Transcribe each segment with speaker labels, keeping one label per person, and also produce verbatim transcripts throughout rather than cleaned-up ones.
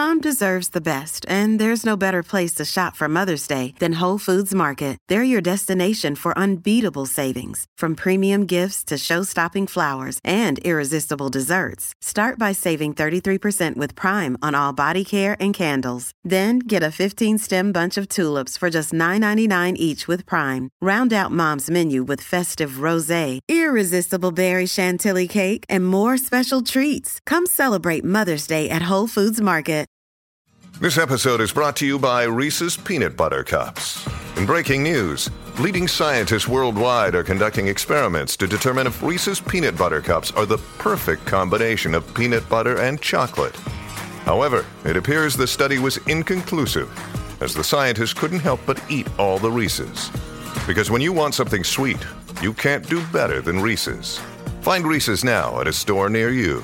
Speaker 1: Mom deserves the best, and there's no better place to shop for Mother's Day than Whole Foods Market. They're your destination for unbeatable savings, from premium gifts to show-stopping flowers and irresistible desserts. Start by saving thirty-three percent with Prime on all body care and candles. Then get a fifteen-stem bunch of tulips for just nine ninety-nine each with Prime. Round out Mom's menu with festive rosé, irresistible berry chantilly cake, and more special treats. Come celebrate Mother's Day at Whole Foods Market.
Speaker 2: This episode is brought to you by Reese's Peanut Butter Cups. In breaking news, leading scientists worldwide are conducting experiments to determine if Reese's Peanut Butter Cups are the perfect combination of peanut butter and chocolate. However, it appears the study was inconclusive, as the scientists couldn't help but eat all the Reese's. Because when you want something sweet, you can't do better than Reese's. Find Reese's now at a store near you.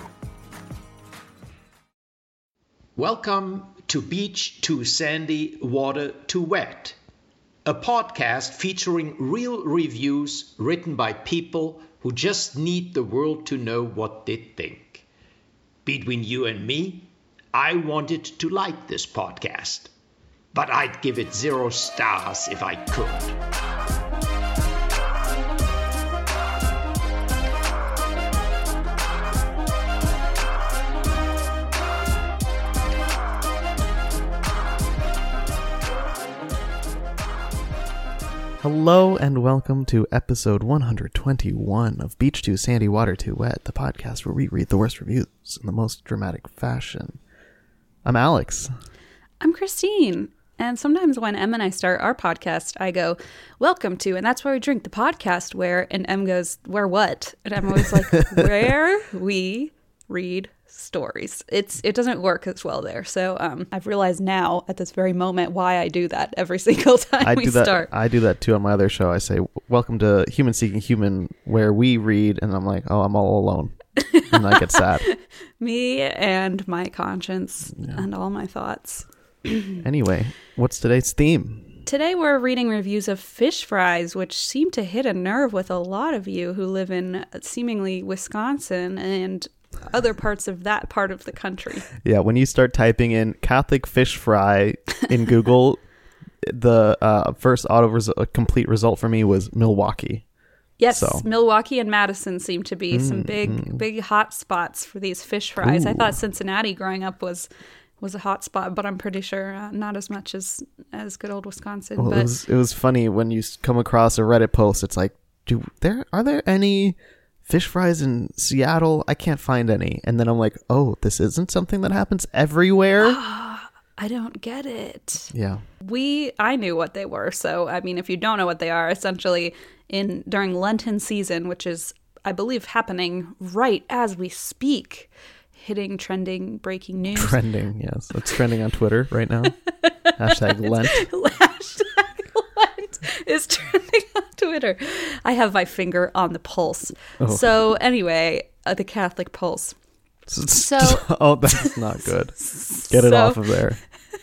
Speaker 3: Welcome to Beach Too Sandy, Water Too Wet, a podcast featuring real reviews written by people who just need the world to know what they think. Between you and me, I wanted to like this podcast, but I'd give it zero stars if I could.
Speaker 4: Hello and welcome to episode one hundred twenty-one of Beach Too Sandy, Water Too Wet, the podcast where we read the worst reviews in the most dramatic fashion. I'm Alex.
Speaker 5: I'm Christine. And sometimes when Em and I start our podcast, I go, welcome to, and that's where we drink, the podcast where, and Em goes, where what? And I'm always like, where we read stories. It's It doesn't work as well there. So um, I've realized now at this very moment why I do that every single time
Speaker 4: I
Speaker 5: we
Speaker 4: do that,
Speaker 5: start.
Speaker 4: I do that too on my other show. I say, welcome to Human Seeking Human, where we read, and I'm like, oh, I'm all alone. And I get sad.
Speaker 5: Me and my conscience
Speaker 4: Yeah.
Speaker 5: and all my thoughts.
Speaker 4: Anyway, what's today's theme?
Speaker 5: Today we're reading reviews of fish fries, which seem to hit a nerve with a lot of you who live in seemingly Wisconsin and other parts of that part of the country.
Speaker 4: Yeah, when you start typing in Catholic fish fry in Google, the uh, first auto res- complete result for me was Milwaukee.
Speaker 5: Yes,
Speaker 4: So.
Speaker 5: Milwaukee and Madison seem to be
Speaker 4: Mm,
Speaker 5: some big,
Speaker 4: mm.
Speaker 5: big hot spots for these fish fries. I
Speaker 4: Ooh.
Speaker 5: thought Cincinnati growing up was was a hot spot, but I'm pretty sure uh, not as much as as good old Wisconsin.
Speaker 4: Well,
Speaker 5: but
Speaker 4: it was it was funny when you s- come across a Reddit post. It's like, do there are there any fish fries in Seattle? I can't find any. And then I'm like, oh, this isn't something that happens everywhere.
Speaker 5: I don't get it.
Speaker 4: Yeah.
Speaker 5: We I knew what they were. So I mean, if you don't know what they are, essentially in during Lenten season, which is I believe happening right as we speak, hitting trending breaking news.
Speaker 4: Trending, yes. It's trending on Twitter right now. Hashtag Lent.
Speaker 5: Hashtag Lent is trending on Twitter. I have my finger on the pulse.
Speaker 4: Oh.
Speaker 5: So anyway, uh, the Catholic pulse. So
Speaker 4: oh, that's not good. Get it
Speaker 5: so-
Speaker 4: off of there.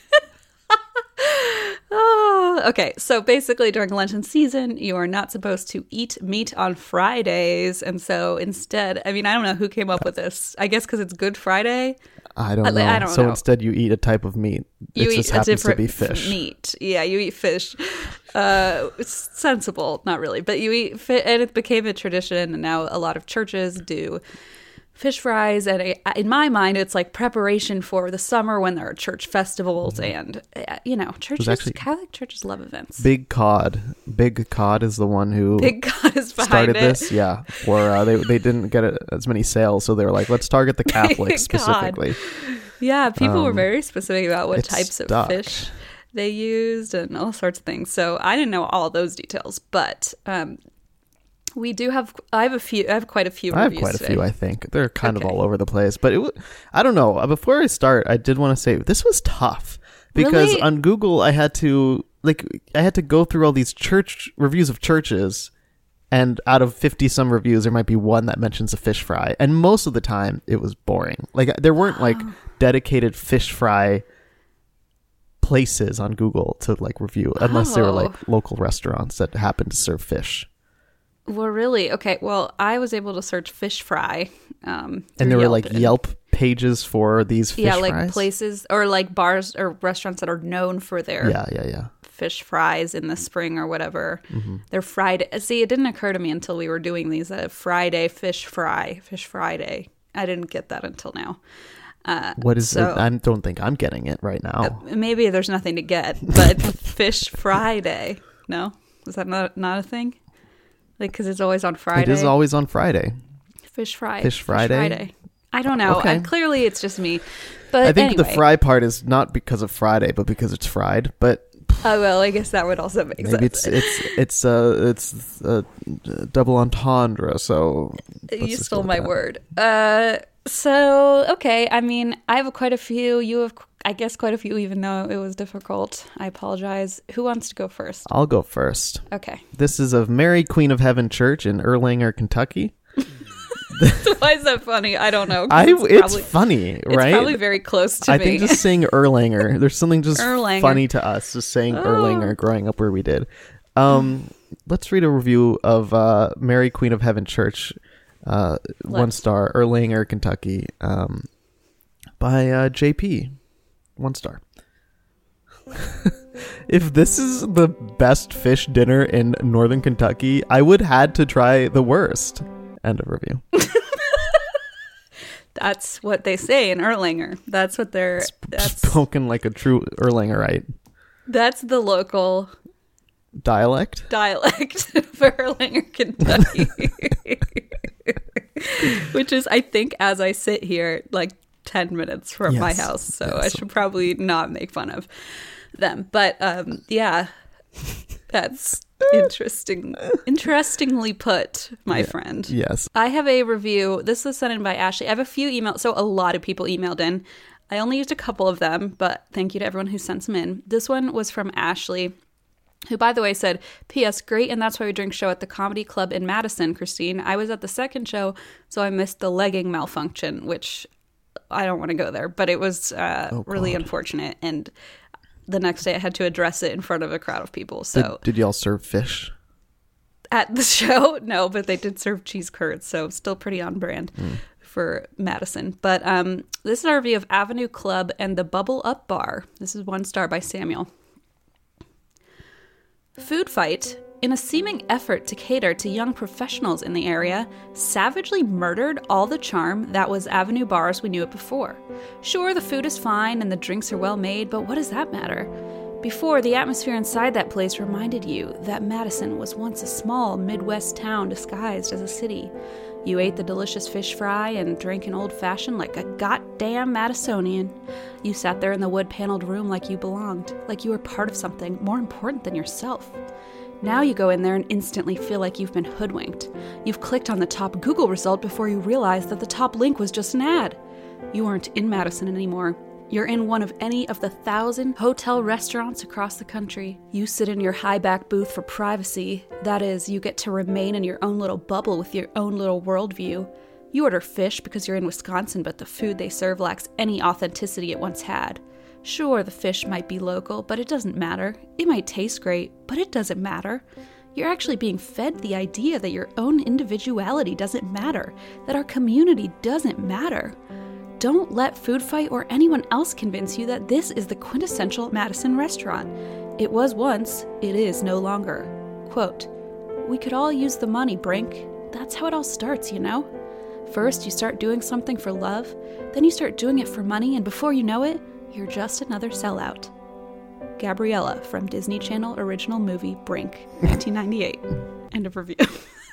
Speaker 5: Oh, okay, so basically during Lenten season, you are not supposed to eat meat on Fridays. And so instead, I mean, I don't know who came up with this. I guess because it's Good Friday.
Speaker 4: I don't
Speaker 5: I-
Speaker 4: know.
Speaker 5: I don't
Speaker 4: so
Speaker 5: know.
Speaker 4: instead, you eat a type of meat.
Speaker 5: You
Speaker 4: it
Speaker 5: eat
Speaker 4: just
Speaker 5: a
Speaker 4: happens
Speaker 5: different
Speaker 4: to be fish.
Speaker 5: meat. Yeah, you eat fish. Uh, it's sensible, not really, but you eat fi- and it became a tradition. And now a lot of churches do fish fries, and I, in my mind, it's like preparation for the summer when there are church festivals, and uh, you know, churches,
Speaker 4: actually-
Speaker 5: Catholic churches love events.
Speaker 4: Big Cod. Big Cod is the one who
Speaker 5: Big God is behind
Speaker 4: started
Speaker 5: it.
Speaker 4: this. Yeah. Or uh, they, they didn't get it, as many sales, so they were like, let's target the Catholics
Speaker 5: God.
Speaker 4: specifically.
Speaker 5: Yeah, people were
Speaker 4: Um,
Speaker 5: very specific about what
Speaker 4: it
Speaker 5: types of
Speaker 4: stuck.
Speaker 5: fish they used and all sorts of things. So I didn't know all those details, but um, we do have. I have a few. I have quite a few.
Speaker 4: I have
Speaker 5: reviews
Speaker 4: quite a
Speaker 5: today.
Speaker 4: few, I think. They're kind
Speaker 5: Okay.
Speaker 4: of all over the place. But it w- I don't know. Uh, Before I start, I did want to say this was tough. Because
Speaker 5: Really?
Speaker 4: on Google, I had to, like, I had to go through all these church reviews of churches. And out of fifty some reviews, there might be one that mentions a fish fry. And most of the time, it was boring. Like, there weren't, like, dedicated fish fry places on Google to, like, review. Unless they were,
Speaker 5: Oh.
Speaker 4: like, local restaurants that happened to serve fish.
Speaker 5: Well, really? Okay. Well, I was able to search fish fry. Um,
Speaker 4: And
Speaker 5: through
Speaker 4: there were,
Speaker 5: Yelp
Speaker 4: like,
Speaker 5: and-
Speaker 4: Yelp pages for these fish
Speaker 5: yeah, like
Speaker 4: fries?
Speaker 5: places or like bars or restaurants that are known for their
Speaker 4: Yeah, yeah, yeah.
Speaker 5: fish fries in the spring or whatever.
Speaker 4: Mm-hmm.
Speaker 5: They're Friday. See, it didn't occur to me until we were doing these. Uh, Friday fish fry, fish Friday. I didn't get that until now. Uh,
Speaker 4: What is
Speaker 5: so,
Speaker 4: it? I don't think I'm getting it right now.
Speaker 5: Maybe there's nothing to get, but Fish Friday. No? Is that not, not a thing? Like, because it's always on Friday?
Speaker 4: It is always on Friday.
Speaker 5: Fish Fry.
Speaker 4: Fish Friday?
Speaker 5: Friday. I don't know.
Speaker 4: Okay.
Speaker 5: I, clearly, it's just me. But
Speaker 4: I think
Speaker 5: anyway.
Speaker 4: the fry part is not because of Friday, but because it's fried. But
Speaker 5: Oh, well, I guess that would also make
Speaker 4: maybe
Speaker 5: sense.
Speaker 4: it's it's it's uh it's a double entendre. So let's
Speaker 5: You
Speaker 4: just
Speaker 5: stole
Speaker 4: go with
Speaker 5: my
Speaker 4: that.
Speaker 5: word. Uh, so, okay. I mean, I have quite a few. You have, I guess, quite a few, even though it was difficult. I apologize. Who wants to go first?
Speaker 4: I'll go first.
Speaker 5: Okay.
Speaker 4: This is of Mary Queen of Heaven Church in Erlanger, Kentucky.
Speaker 5: Why is that funny? I don't know. 'cause
Speaker 4: I
Speaker 5: it's,
Speaker 4: it's
Speaker 5: probably,
Speaker 4: funny,
Speaker 5: it's
Speaker 4: right?
Speaker 5: probably very close to
Speaker 4: I
Speaker 5: me.
Speaker 4: think just saying Erlanger, there's something just
Speaker 5: Erlanger.
Speaker 4: funny to us, just saying
Speaker 5: Oh.
Speaker 4: Erlanger growing up where we did. Um, let's read a review of uh, Mary Queen of Heaven Church, uh, one
Speaker 5: Let's.
Speaker 4: star, Erlanger, Kentucky, um, by uh, J P, one star. If this is the best fish dinner in Northern Kentucky, I would had to try the worst. End of review.
Speaker 5: That's what they say in Erlanger. That's what they're. That's
Speaker 4: Spoken like a true Erlangerite.
Speaker 5: that's the local
Speaker 4: Dialect?
Speaker 5: dialect for Erlanger, Kentucky. Which is, I think, as I sit here, like ten minutes from my
Speaker 4: Yes.
Speaker 5: house. So I
Speaker 4: Yes.
Speaker 5: should probably not make fun of them. But um, yeah, that's interesting. Interestingly put, my
Speaker 4: Yeah.
Speaker 5: friend.
Speaker 4: Yes.
Speaker 5: I have a review. This was sent in by Ashley. I have a few emails. So a lot of people emailed in. I only used a couple of them, but thank you to everyone who sent some in. This one was from Ashley, who, by the way, said, P S. Great, and that's why we drink show at the Comedy Club in Madison, Christine. I was at the second show, so I missed the legging malfunction, which I don't want to go there, but it was uh,
Speaker 4: Oh,
Speaker 5: really
Speaker 4: God.
Speaker 5: unfortunate. And the next day I had to address it in front of a crowd of people. So
Speaker 4: Did, did y'all serve fish?
Speaker 5: at the show, no, but they did serve cheese curds, so still pretty on brand
Speaker 4: Mm.
Speaker 5: for Madison. But um, this is our review of Avenue Club and the Bubble Up Bar. This is one star by Samuel. Food fight, in a seeming effort to cater to young professionals in the area, savagely murdered all the charm that was Avenue Bar as we knew it before. Sure, the food is fine and the drinks are well made, but what does that matter? Before, the atmosphere inside that place reminded you that Madison was once a small Midwest town disguised as a city. You ate the delicious fish fry and drank an old-fashioned like a goddamn Madisonian. You sat there in the wood-paneled room like you belonged, like you were part of something more important than yourself. Now you go in there and instantly feel like you've been hoodwinked. You've clicked on the top Google result before you realize that the top link was just an ad. You aren't in Madison anymore. You're in one of any of the thousand hotel restaurants across the country. You sit in your high-back booth for privacy. That is, you get to remain in your own little bubble with your own little worldview. You order fish because you're in Wisconsin, but the food they serve lacks any authenticity it once had. Sure, the fish might be local, but it doesn't matter. It might taste great, but it doesn't matter. You're actually being fed the idea that your own individuality doesn't matter, that our community doesn't matter. Don't let Food Fight or anyone else convince you that this is the quintessential Madison restaurant. It was once, it is no longer. Quote, we could all use the money, Brink. That's how it all starts, you know? First, you start doing something for love, then you start doing it for money, and before you know it, you're just another sellout. Gabriella from Disney Channel original movie Brink, nineteen ninety-eight. End of review.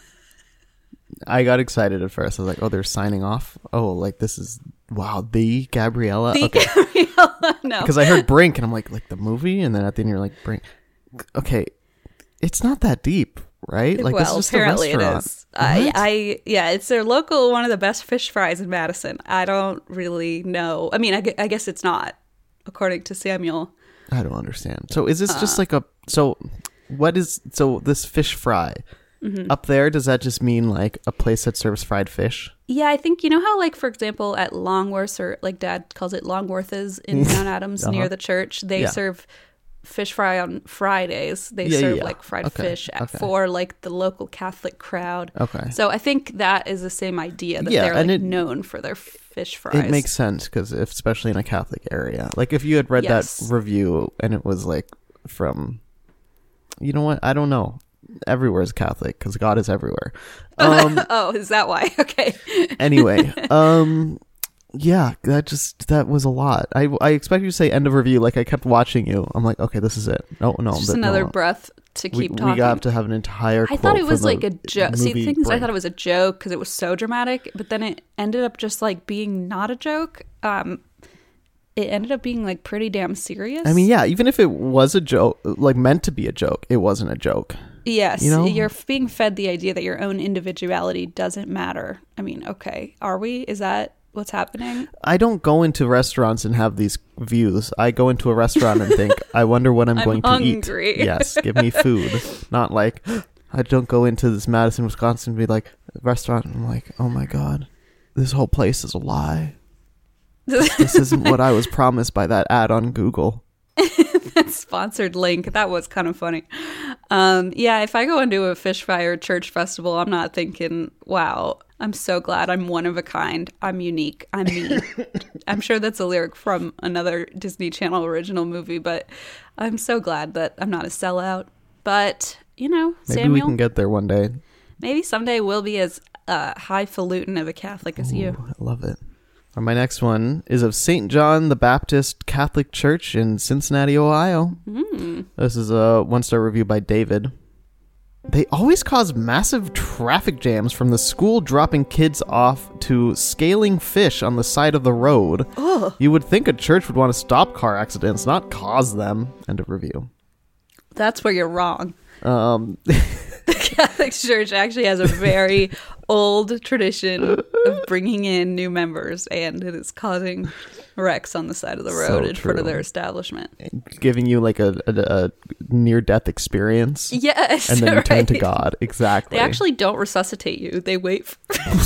Speaker 4: I got excited at first. I was like, oh, they're signing off? Oh, like this is, wow, the Gabriella?
Speaker 5: The
Speaker 4: Okay.
Speaker 5: Gabriella, no.
Speaker 4: Because I heard Brink and I'm like, like the movie? And then at the end you're like, Brink. Okay, it's not that deep, right? Like
Speaker 5: well,
Speaker 4: this is just
Speaker 5: apparently
Speaker 4: a restaurant.
Speaker 5: it is. I,
Speaker 4: What?
Speaker 5: I, yeah, it's their local, one of the best fish fries in Madison. I don't really know. I mean, I, gu- I guess it's not, according to Samuel.
Speaker 4: I don't understand. So is this
Speaker 5: Uh.
Speaker 4: just like a, so what is, so this fish fry,
Speaker 5: Mm-hmm.
Speaker 4: up there, does that just mean like a place that serves fried fish?
Speaker 5: Yeah, I think, you know how, like, for example, at Longworth's, or like Dad calls it Longworth's in Mount Adams
Speaker 4: Uh-huh.
Speaker 5: near the church, they
Speaker 4: Yeah.
Speaker 5: serve fish fry on Fridays. They
Speaker 4: Yeah,
Speaker 5: serve
Speaker 4: yeah.
Speaker 5: like fried
Speaker 4: Okay,
Speaker 5: fish at,
Speaker 4: okay.
Speaker 5: for like the local Catholic crowd.
Speaker 4: Okay.
Speaker 5: So I think that is the same idea that
Speaker 4: Yeah,
Speaker 5: they're
Speaker 4: and
Speaker 5: like
Speaker 4: it-
Speaker 5: known for their fish fries.
Speaker 4: It makes sense because especially in a Catholic area, like if you had read
Speaker 5: Yes.
Speaker 4: that review and it was like from, you know what? I don't know. Everywhere is Catholic because God is everywhere. Um,
Speaker 5: Oh, is that why? Okay.
Speaker 4: anyway, um, yeah, that just that was a lot. I I expect you to say end of review. Like I kept watching you. I'm like, okay, this is it. No, no,
Speaker 5: Just
Speaker 4: that-
Speaker 5: another
Speaker 4: no.
Speaker 5: breath to
Speaker 4: We,
Speaker 5: keep talking.
Speaker 4: we got to have an entire.
Speaker 5: I
Speaker 4: quote
Speaker 5: thought it
Speaker 4: from
Speaker 5: was
Speaker 4: the
Speaker 5: like a joke. See,
Speaker 4: movie
Speaker 5: the thing is, I
Speaker 4: break.
Speaker 5: thought it was a joke because it was so dramatic, but then it ended up just like being not a joke. Um, it ended up being like pretty damn serious.
Speaker 4: I mean, yeah, even if it was a joke, like meant to be a joke, it wasn't a joke.
Speaker 5: Yes,
Speaker 4: You know?
Speaker 5: you're being fed the idea that your own individuality doesn't matter. I mean, okay, are we? Is that what's happening?
Speaker 4: I don't go into restaurants and have these views. I go into a restaurant and think, I wonder what I'm,
Speaker 5: I'm
Speaker 4: going
Speaker 5: hungry.
Speaker 4: to eat. Yes, give me food. Not like, I don't go into this Madison, Wisconsin and be like, restaurant, and I'm like, oh my God, this whole place is a lie. This isn't what I was promised by that ad on Google.
Speaker 5: Sponsored link. That was kind of funny. Um, yeah, if I go into a fish fry or church festival, I'm not thinking, wow, I'm so glad I'm one of a kind. I'm unique. I'm me. I'm sure that's a lyric from another Disney Channel original movie, but I'm so glad that I'm not a sellout. But, you know,
Speaker 4: Maybe
Speaker 5: Samuel,
Speaker 4: we can get there one day.
Speaker 5: maybe someday we'll be as uh, highfalutin of a Catholic as you.
Speaker 4: Ooh, I love it. And my next one is of Saint John the Baptist Catholic Church in Cincinnati, Ohio.
Speaker 5: Mm.
Speaker 4: This is a one-star review by David. They always cause massive traffic jams from the school dropping kids off to scaling fish on the side of the road.
Speaker 5: Ugh.
Speaker 4: You would think a church would want to stop car accidents, not cause them. End of review.
Speaker 5: That's where you're wrong.
Speaker 4: Um,
Speaker 5: The Catholic Church actually has a very old tradition of bringing in new members, and it is causing wrecks on the side of the road
Speaker 4: So
Speaker 5: in front of
Speaker 4: true.
Speaker 5: their establishment.
Speaker 4: giving you like a, a, a near-death experience.
Speaker 5: Yes,
Speaker 4: And then you turn to
Speaker 5: right.
Speaker 4: God. Exactly.
Speaker 5: They actually don't resuscitate you. They wait for...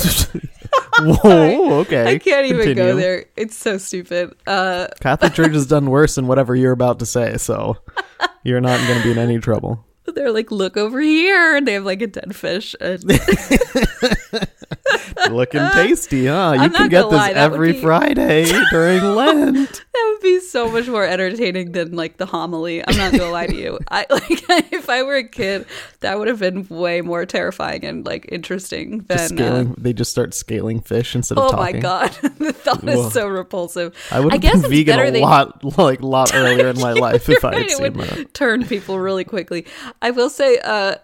Speaker 4: Whoa, okay.
Speaker 5: I can't even
Speaker 4: Continue.
Speaker 5: go there. It's so stupid. Uh,
Speaker 4: Catholic Church has done worse than whatever you're about to say, so you're not going to be in any trouble.
Speaker 5: they're like, look over here. And they have like a dead fish. And
Speaker 4: Looking tasty, huh? You
Speaker 5: I'm
Speaker 4: can
Speaker 5: not
Speaker 4: get
Speaker 5: gonna
Speaker 4: this
Speaker 5: lie, that would
Speaker 4: every
Speaker 5: be-
Speaker 4: Friday during Lent.
Speaker 5: that would be so much more entertaining than like the homily. I'm not gonna lie to you. I like if I were a kid, that would have been way more terrifying and like interesting than.
Speaker 4: Just scaling,
Speaker 5: uh,
Speaker 4: they just start scaling fish instead of
Speaker 5: oh
Speaker 4: talking.
Speaker 5: my god, the thought
Speaker 4: Whoa.
Speaker 5: is so repulsive.
Speaker 4: I would have
Speaker 5: guess
Speaker 4: been
Speaker 5: it's
Speaker 4: vegan
Speaker 5: better
Speaker 4: a
Speaker 5: they-
Speaker 4: lot, like lot earlier in my life if
Speaker 5: You're
Speaker 4: I had
Speaker 5: right, it
Speaker 4: seen
Speaker 5: would
Speaker 4: that.
Speaker 5: turn people really quickly. I will say, uh,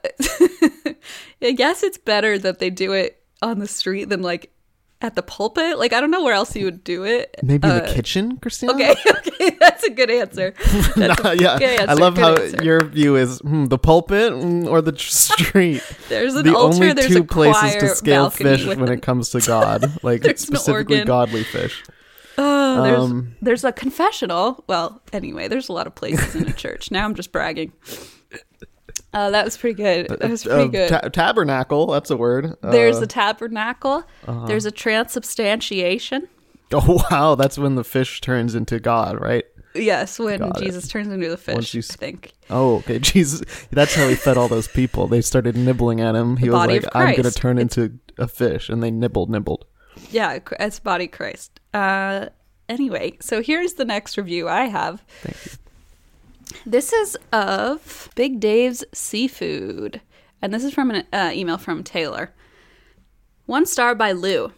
Speaker 5: I guess it's better that they do it on the street than like at the pulpit. Like I don't know where else you would do it.
Speaker 4: Maybe in
Speaker 5: Uh,
Speaker 4: the kitchen, Christina.
Speaker 5: Okay, okay, that's a good answer. That's a
Speaker 4: yeah,
Speaker 5: good answer,
Speaker 4: I love
Speaker 5: good
Speaker 4: how
Speaker 5: answer.
Speaker 4: your view is hmm, the pulpit mm, or the tr- street.
Speaker 5: There's an
Speaker 4: the
Speaker 5: altar,
Speaker 4: only
Speaker 5: there's
Speaker 4: two
Speaker 5: a
Speaker 4: places to
Speaker 5: choir
Speaker 4: scale
Speaker 5: balcony
Speaker 4: fish
Speaker 5: with
Speaker 4: when
Speaker 5: an-
Speaker 4: it comes to God, like
Speaker 5: There's an
Speaker 4: specifically
Speaker 5: organ.
Speaker 4: godly fish.
Speaker 5: Oh, there's
Speaker 4: Um,
Speaker 5: there's a confessional. Well, anyway, there's a lot of places in a church. Now I'm just bragging. Uh, that was pretty good. That was pretty
Speaker 4: Uh,
Speaker 5: good.
Speaker 4: ta- tabernacle, that's a word.
Speaker 5: There's
Speaker 4: Uh,
Speaker 5: a tabernacle. There's a transubstantiation.
Speaker 4: oh wow, that's when the fish turns into God, right?
Speaker 5: Yes, when
Speaker 4: Got it.
Speaker 5: Jesus turns into a fish.
Speaker 4: Once you s-
Speaker 5: I think.
Speaker 4: Oh, okay. Jesus, that's how he fed all those people. They started nibbling at him. He
Speaker 5: The
Speaker 4: was
Speaker 5: body
Speaker 4: like,
Speaker 5: of
Speaker 4: "I'm gonna
Speaker 5: Christ.
Speaker 4: turn into a fish," and they nibbled, nibbled.
Speaker 5: Yeah, it's body Christ. Uh, anyway, so here's the next review I have.
Speaker 4: Thank you.
Speaker 5: This is of Big Dave's Seafood. And this is from an uh, email from Taylor. One star by Lou.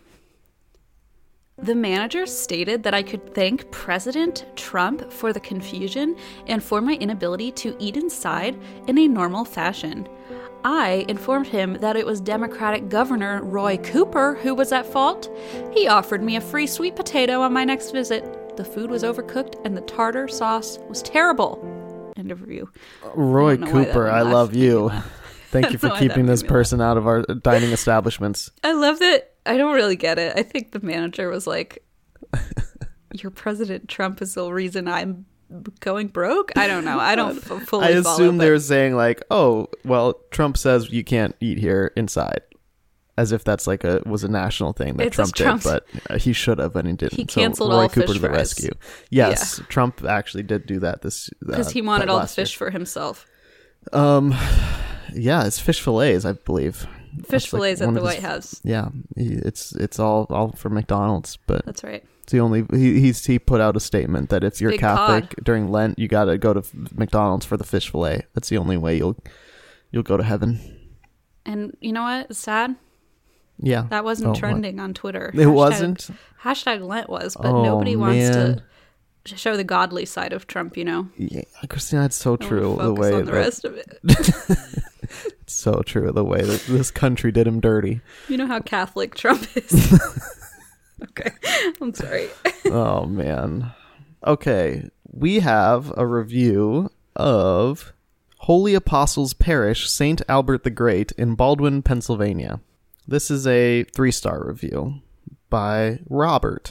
Speaker 5: The manager stated that I could thank President Trump for the confusion and for my inability to eat inside in a normal fashion. I informed him that it was Democratic Governor Roy Cooper who was at fault. He offered me a free sweet potato on my next visit. The food was overcooked and the tartar sauce was terrible. End of review.
Speaker 4: Roy
Speaker 5: I don't know why that
Speaker 4: Cooper,
Speaker 5: made
Speaker 4: I
Speaker 5: me
Speaker 4: love
Speaker 5: laugh.
Speaker 4: you. Thank you
Speaker 5: I
Speaker 4: for
Speaker 5: don't know why that
Speaker 4: keeping
Speaker 5: made
Speaker 4: this
Speaker 5: me
Speaker 4: person out of our dining establishments.
Speaker 5: I love that. I don't really get it. I think the manager was like, your President Trump is the reason I'm going broke? I don't know. I don't f- fully
Speaker 4: I
Speaker 5: follow,
Speaker 4: assume
Speaker 5: but-
Speaker 4: they're saying like, "Oh, well, Trump says you can't eat here inside." as if that's like a was a national thing that
Speaker 5: It's
Speaker 4: Trump did,
Speaker 5: Trump's-
Speaker 4: but uh, he should have, and he didn't.
Speaker 5: He
Speaker 4: So
Speaker 5: canceled
Speaker 4: Roy
Speaker 5: all
Speaker 4: Cooper
Speaker 5: fish
Speaker 4: to the
Speaker 5: fries.
Speaker 4: rescue. Yes, Trump actually did do that this
Speaker 5: Because
Speaker 4: uh,
Speaker 5: he wanted
Speaker 4: that
Speaker 5: all the
Speaker 4: last year.
Speaker 5: fish for himself.
Speaker 4: Um, yeah, it's fish fillets, I believe.
Speaker 5: Fish
Speaker 4: That's, like,
Speaker 5: fillets at
Speaker 4: one
Speaker 5: the
Speaker 4: of his-
Speaker 5: White House.
Speaker 4: Yeah, he, it's it's all all for McDonald's, but
Speaker 5: That's right.
Speaker 4: it's the only he he's, he put out a statement that if you're
Speaker 5: big
Speaker 4: Catholic
Speaker 5: cod.
Speaker 4: during Lent, you got to go to f- McDonald's for the fish fillet. That's the only way you'll you'll go to heaven.
Speaker 5: And you know what? It's sad.
Speaker 4: Yeah,
Speaker 5: That wasn't
Speaker 4: Oh, what?
Speaker 5: trending on Twitter.
Speaker 4: It wasn't?
Speaker 5: Hashtag Lent was, but
Speaker 4: Oh,
Speaker 5: nobody wants
Speaker 4: man.
Speaker 5: to show the godly side of Trump, you know?
Speaker 4: Yeah, Christina, it's so
Speaker 5: I wanna
Speaker 4: true. The
Speaker 5: focus
Speaker 4: way
Speaker 5: on the
Speaker 4: that,
Speaker 5: rest of it.
Speaker 4: it's so true. The way that this country did him dirty.
Speaker 5: You know how Catholic Trump is. Okay. I'm sorry.
Speaker 4: Oh man. Okay, we have a review of Holy Apostles Parish, Saint Albert the Great in Baldwin, Pennsylvania. This is a three-star review by Robert.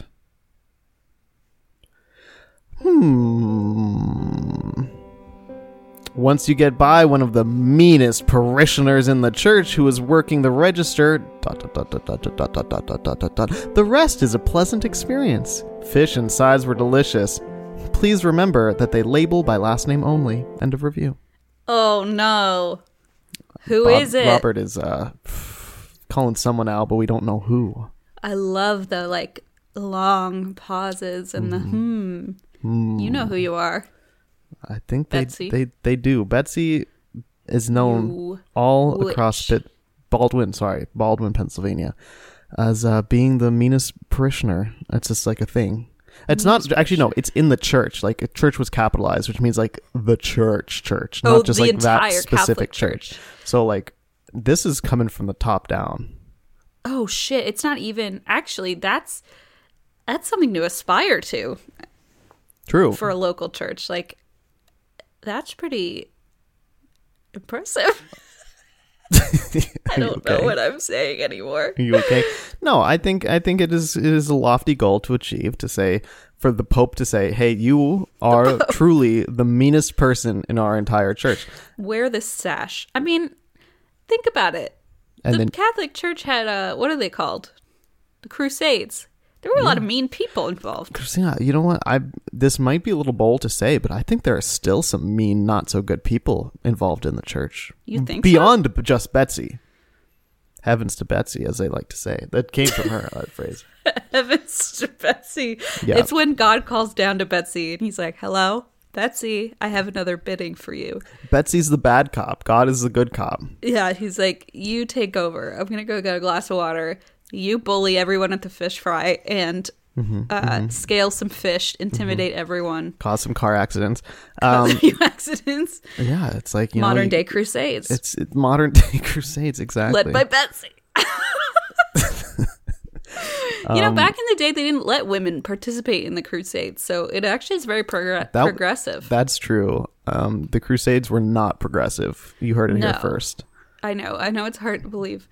Speaker 4: Hmm. Once you get by one of the meanest parishioners in the church who is working the register, dot, dot, dot, dot, dot, dot, dot, dot, dot, dot, dot, dot, the rest is a pleasant experience. Fish and sides were delicious. Please remember that they label by last name only. End of review.
Speaker 5: Oh, no. Who
Speaker 4: Bob-
Speaker 5: is it?
Speaker 4: Robert is uh, calling someone out, but we don't know who.
Speaker 5: I love the, like, long pauses and the hmm. You know who you are.
Speaker 4: I think they
Speaker 5: Betsy?
Speaker 4: they they do. Betsy is known
Speaker 5: You
Speaker 4: all
Speaker 5: witch.
Speaker 4: across Bit- Baldwin, sorry, Baldwin, Pennsylvania, as uh, being the meanest parishioner. It's just like a thing. It's not actually no. It's in the church. Like a church was capitalized, which means like the church, church, not
Speaker 5: Oh,
Speaker 4: just
Speaker 5: the
Speaker 4: like that
Speaker 5: entire
Speaker 4: specific
Speaker 5: Catholic church.
Speaker 4: church. So like this is coming from the top down.
Speaker 5: Oh, shit. It's not even... Actually, that's that's something to aspire to
Speaker 4: True.
Speaker 5: for a local church. Like, that's pretty impressive. I don't know
Speaker 4: okay?
Speaker 5: what I'm saying anymore.
Speaker 4: Are you okay? No, I think I think it is it is a lofty goal to achieve to say for the Pope to say, "Hey, you are truly the meanest person in our entire church."
Speaker 5: Wear this sash. I mean, think about it.
Speaker 4: And
Speaker 5: the
Speaker 4: then
Speaker 5: Catholic Church had uh what are they called? The Crusades. There were a lot of mean people involved.
Speaker 4: Christina, you know what? I this might be a little bold to say, but I think there are still some mean, not so good people involved in the church.
Speaker 5: You think so?
Speaker 4: Beyond just Betsy. Heavens to Betsy, as they like to say. That came from her, that phrase.
Speaker 5: Heavens to Betsy.
Speaker 4: Yeah.
Speaker 5: It's when God calls down to Betsy and he's like, "Hello, Betsy, I have another bidding for you."
Speaker 4: Betsy's the bad cop. God is the good cop.
Speaker 5: Yeah, he's like, "You take over. I'm going to go get a glass of water. You bully everyone at the fish fry and uh, scale some fish, intimidate everyone.
Speaker 4: Cause some car accidents. Um,
Speaker 5: A few accidents.
Speaker 4: yeah, it's like, you know,
Speaker 5: Modern
Speaker 4: you-
Speaker 5: day crusades.
Speaker 4: It's, it's modern day crusades, exactly.
Speaker 5: led by Betsy. You know, back in the day, they didn't let women participate in the Crusades, so it actually is very progr-
Speaker 4: That-
Speaker 5: progressive.
Speaker 4: That's true. Um, the Crusades were not progressive. You heard it here
Speaker 5: No.
Speaker 4: first.
Speaker 5: I know. I know it's hard to believe.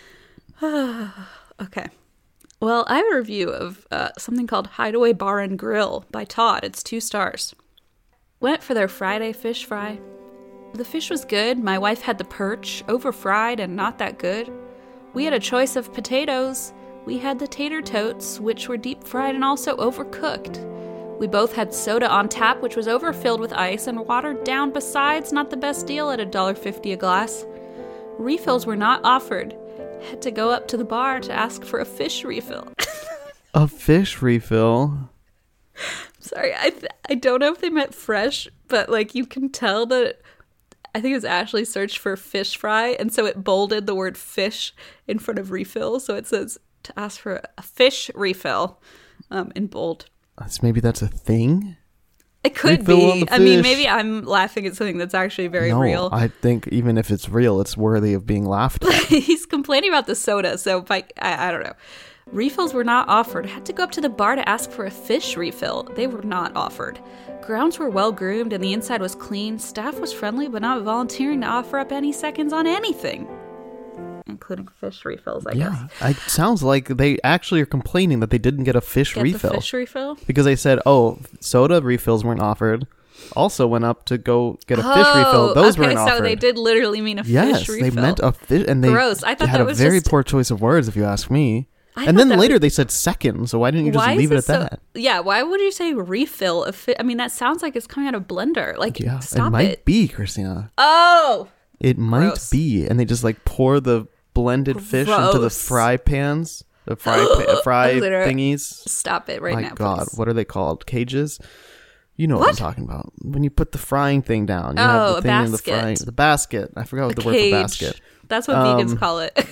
Speaker 5: Okay. Well, I have a review of uh, something called Hideaway Bar and Grill by Todd. It's two stars. Went for their Friday fish fry. The fish was good. My wife had the perch, over-fried and not that good. We had a choice of potatoes. We had the tater tots, which were deep-fried and also overcooked. We both had soda on tap, which was overfilled with ice and watered down besides, not the best deal at one dollar fifty a glass. Refills were not offered. Had to go up to the bar to ask for a fish refill.
Speaker 4: A fish refill.
Speaker 5: Sorry, I th- I don't know if they meant fresh, but like you can tell that I think it was Ashley searched for fish fry, and so it bolded the word fish in front of refill, so it says to ask for a fish refill um, in bold.
Speaker 4: That's, maybe that's a thing?
Speaker 5: It could
Speaker 4: Refill on
Speaker 5: be.
Speaker 4: the
Speaker 5: I mean,
Speaker 4: fish.
Speaker 5: maybe I'm laughing at something that's actually very
Speaker 4: no,
Speaker 5: real.
Speaker 4: I think even if it's real, it's worthy of being laughed at.
Speaker 5: He's complaining about the soda, so by, I, I don't know. Refills were not offered. Had to go up to the bar to ask for a fish refill. They were not offered. Grounds were well groomed and the inside was clean. Staff was friendly but not volunteering to offer up any seconds on anything. Including fish refills, I
Speaker 4: Yeah,
Speaker 5: guess.
Speaker 4: it sounds like they actually are complaining that they didn't get a fish
Speaker 5: Get
Speaker 4: refill.
Speaker 5: the fish refill?
Speaker 4: Because they said, oh, soda refills weren't offered. also went up to go get a
Speaker 5: oh,
Speaker 4: fish refill. Those
Speaker 5: okay,
Speaker 4: weren't offered.
Speaker 5: so they did literally mean a
Speaker 4: yes,
Speaker 5: fish refill.
Speaker 4: they meant a fish, and they
Speaker 5: Gross. I thought
Speaker 4: had
Speaker 5: that
Speaker 4: a
Speaker 5: was
Speaker 4: very
Speaker 5: just-
Speaker 4: poor choice of words, if you ask me.
Speaker 5: I
Speaker 4: and
Speaker 5: thought
Speaker 4: then
Speaker 5: that
Speaker 4: later
Speaker 5: was-
Speaker 4: they said second, so why didn't you just
Speaker 5: Why
Speaker 4: leave it
Speaker 5: is
Speaker 4: at
Speaker 5: so-
Speaker 4: that?
Speaker 5: Yeah, why would you say refill? A fi- I mean, that sounds like it's coming out of blender. Like,
Speaker 4: Yeah,
Speaker 5: stop
Speaker 4: it might
Speaker 5: it.
Speaker 4: be, Christina.
Speaker 5: Oh,
Speaker 4: It might
Speaker 5: Gross.
Speaker 4: be, and they just like pour the blended fish into the
Speaker 5: Gross.
Speaker 4: fry pans, the fry pa- fry
Speaker 5: Literally.
Speaker 4: thingies.
Speaker 5: stop it right
Speaker 4: My
Speaker 5: now,
Speaker 4: God,
Speaker 5: please.
Speaker 4: what are they called? Cages? You know what, I'm
Speaker 5: What?
Speaker 4: talking about. When you put the frying thing down, you
Speaker 5: Oh,
Speaker 4: have
Speaker 5: a
Speaker 4: the thing in the
Speaker 5: basket.
Speaker 4: frying, the basket. I forgot what
Speaker 5: The
Speaker 4: the word
Speaker 5: cage.
Speaker 4: for basket.
Speaker 5: That's what
Speaker 4: Um,
Speaker 5: vegans call it.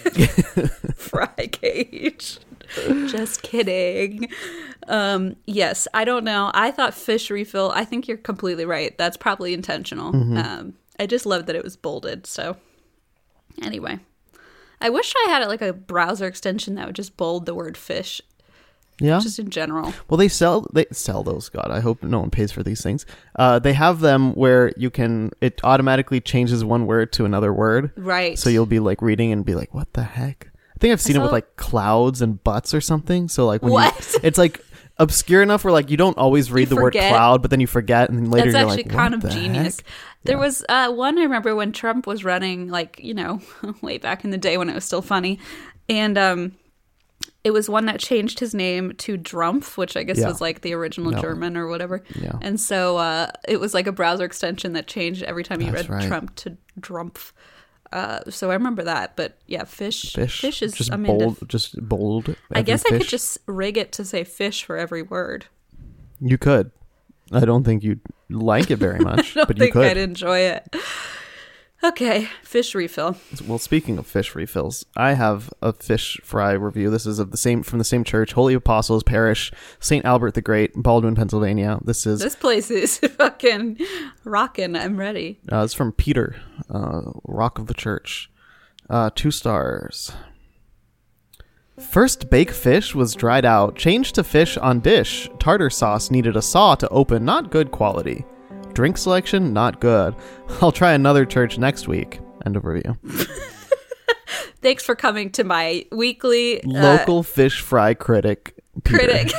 Speaker 5: Fry cage. Just kidding. Um, yes, I don't know. I thought fish refill. I think you're completely right. That's probably intentional.
Speaker 4: Mm-hmm.
Speaker 5: Um, I just love that it was bolded. So, anyway, I wish I had like a browser extension that would just bold the word fish,
Speaker 4: Yeah.
Speaker 5: just in general.
Speaker 4: Well, they sell they sell those. God, I hope no one pays for these things. Uh, they have them where you can. It automatically changes one word to another word.
Speaker 5: Right.
Speaker 4: So you'll be like reading and be like, "What the heck?" I think I've seen it
Speaker 5: saw-
Speaker 4: with like clouds and butts or something. So like when
Speaker 5: What?
Speaker 4: you, it's like obscure enough where like you don't always read
Speaker 5: You
Speaker 4: the word
Speaker 5: forget.
Speaker 4: cloud, but then you forget, and then later
Speaker 5: That's
Speaker 4: you're
Speaker 5: actually
Speaker 4: like,
Speaker 5: kind
Speaker 4: "What
Speaker 5: of
Speaker 4: the
Speaker 5: genius.
Speaker 4: heck?"
Speaker 5: There was uh, one I remember when Trump was running, like, you know, way back in the day when it was still funny. And um, it was one that changed his name to Drumpf, which I guess
Speaker 4: Yeah.
Speaker 5: was like the original
Speaker 4: No.
Speaker 5: German or whatever.
Speaker 4: Yeah.
Speaker 5: And so uh, it was like a browser extension that changed every time you
Speaker 4: That's
Speaker 5: read
Speaker 4: right.
Speaker 5: Trump to Drumpf. Uh, so I remember that. But yeah, fish.
Speaker 4: Fish,
Speaker 5: Fish is,
Speaker 4: just
Speaker 5: I'm into-
Speaker 4: bold, just bold.
Speaker 5: I
Speaker 4: every
Speaker 5: guess I could
Speaker 4: fish.
Speaker 5: just rig it to say fish for every word.
Speaker 4: You could. I don't think you'd like it very much,
Speaker 5: I don't
Speaker 4: but you
Speaker 5: think
Speaker 4: could.
Speaker 5: I'd enjoy it. Okay, fish refill.
Speaker 4: Well, speaking of fish refills, I have a fish fry review. This is of the same from the same church, Holy Apostles Parish, Saint Albert the Great, Baldwin, Pennsylvania. This is
Speaker 5: This place is fucking rocking. I'm ready.
Speaker 4: uh, it's from Peter, uh, Rock of the Church. Uh, two stars. First bake fish was dried out, changed to fish on dish. Tartar sauce needed a saw to open, not good quality. Drink selection, not good. I'll try another church next week. End of review.
Speaker 5: Thanks for coming to my weekly uh,
Speaker 4: Local fish fry critic. Peter.
Speaker 5: critic.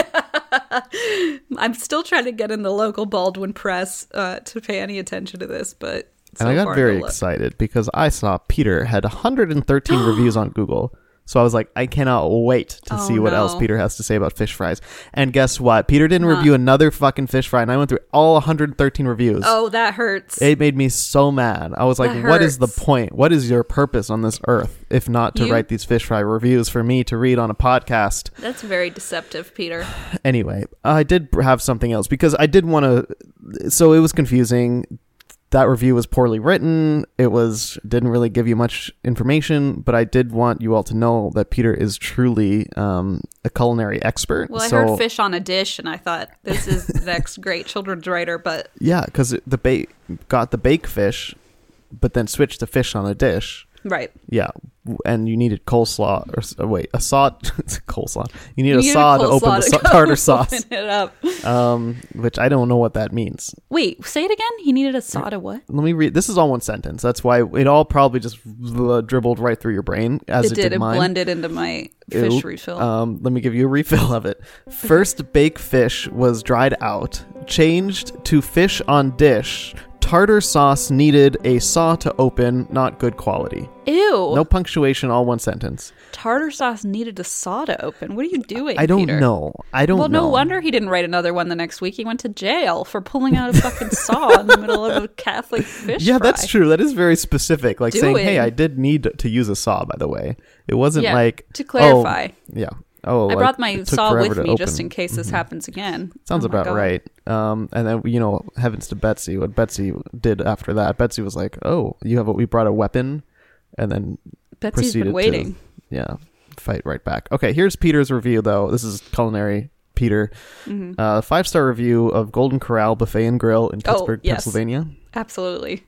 Speaker 5: I'm still trying to get in the local Baldwin press uh, to pay any attention to this, but so
Speaker 4: And I got
Speaker 5: far,
Speaker 4: very
Speaker 5: no luck.
Speaker 4: excited because I saw Peter had one hundred thirteen reviews on Google. So I was like, I cannot wait to
Speaker 5: Oh,
Speaker 4: see what
Speaker 5: no.
Speaker 4: else Peter has to say about fish fries. And guess what? Peter didn't
Speaker 5: Huh.
Speaker 4: review another fucking fish fry, and I went through all one hundred thirteen reviews.
Speaker 5: Oh, that hurts.
Speaker 4: It made me so mad. I was like,
Speaker 5: That
Speaker 4: what is the
Speaker 5: hurts.
Speaker 4: point? What is your purpose on this earth if not to
Speaker 5: You-
Speaker 4: write these fish fry reviews for me to read on a podcast?
Speaker 5: That's very deceptive, Peter.
Speaker 4: Anyway, I did have something else because I did want to. So it was confusing. That review was poorly written. It was didn't really give you much information, but I did want you all to know that Peter is truly um, a culinary expert.
Speaker 5: Well, I
Speaker 4: so,
Speaker 5: heard fish on a dish, and I thought this is the next great children's writer, but
Speaker 4: Yeah, because the bait got the bake fish, but then switched to fish on a dish.
Speaker 5: right.
Speaker 4: Yeah, w- and you needed coleslaw or s- oh, wait, a saw. It's coleslaw. You need
Speaker 5: You
Speaker 4: a
Speaker 5: need a
Speaker 4: saw to open
Speaker 5: coleslaw
Speaker 4: the
Speaker 5: to
Speaker 4: sa-
Speaker 5: go
Speaker 4: tartar sauce,
Speaker 5: open it up.
Speaker 4: um, which I don't know what that means.
Speaker 5: Wait, say it again. He needed a saw to what?
Speaker 4: Let me read. This is all one sentence. That's why it all probably just uh, dribbled right through your brain as it,
Speaker 5: It did. It
Speaker 4: mine.
Speaker 5: blended into my fish
Speaker 4: Ew.
Speaker 5: refill.
Speaker 4: Um, let me give you a refill of it. First bake fish was dried out, changed to fish on dish. Tartar sauce needed a saw to open, not good quality.
Speaker 5: Ew.
Speaker 4: No punctuation, all one sentence.
Speaker 5: Tartar sauce needed a saw to open. What are you doing,
Speaker 4: I don't
Speaker 5: Peter?
Speaker 4: know. I don't
Speaker 5: Well,
Speaker 4: know.
Speaker 5: no wonder he didn't write another one the next week. He went to jail for pulling out a fucking saw in the middle of a Catholic fish
Speaker 4: Yeah,
Speaker 5: fry.
Speaker 4: that's true. That is very specific. Like saying,
Speaker 5: Doing.
Speaker 4: hey, I did need to use a saw, by the way. It wasn't
Speaker 5: Yeah,
Speaker 4: like...
Speaker 5: to clarify.
Speaker 4: Oh, yeah. Oh,
Speaker 5: I
Speaker 4: like,
Speaker 5: brought my
Speaker 4: it took
Speaker 5: saw
Speaker 4: forever
Speaker 5: with
Speaker 4: to
Speaker 5: me just
Speaker 4: open.
Speaker 5: in case this happens again.
Speaker 4: Sounds
Speaker 5: Oh my
Speaker 4: about
Speaker 5: God.
Speaker 4: right. Um, and then, you know, heavens to Betsy, what Betsy did after that. Betsy was like, oh, you have a, we brought a weapon, and then
Speaker 5: Betsy's
Speaker 4: proceeded
Speaker 5: been waiting.
Speaker 4: to, yeah, fight right back. Okay, here's Peter's review, though. This is culinary Peter.
Speaker 5: Mm-hmm.
Speaker 4: Uh, five-star review of Golden Corral Buffet and Grill in
Speaker 5: Oh,
Speaker 4: Pittsburgh,
Speaker 5: yes.
Speaker 4: Pennsylvania.
Speaker 5: Absolutely.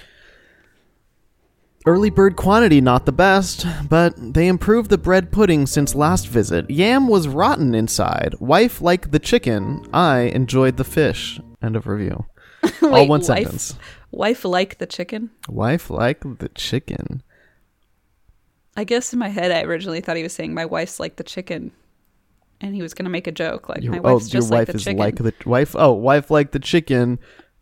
Speaker 4: Early bird quantity not the best, but they improved the bread pudding since last visit. Yam was rotten inside. Wife liked the chicken. I enjoyed the fish. End of review. All
Speaker 5: Wait,
Speaker 4: one
Speaker 5: wife,
Speaker 4: sentence.
Speaker 5: Wife like the chicken?
Speaker 4: Wife liked the chicken.
Speaker 5: I guess in my head, I originally thought he was saying my wife's like the chicken, and he was going to make a joke like
Speaker 4: Your,
Speaker 5: my
Speaker 4: oh,
Speaker 5: wife's
Speaker 4: your
Speaker 5: just
Speaker 4: wife
Speaker 5: like the
Speaker 4: is
Speaker 5: chicken.
Speaker 4: like the wife. Oh, wife liked the chicken.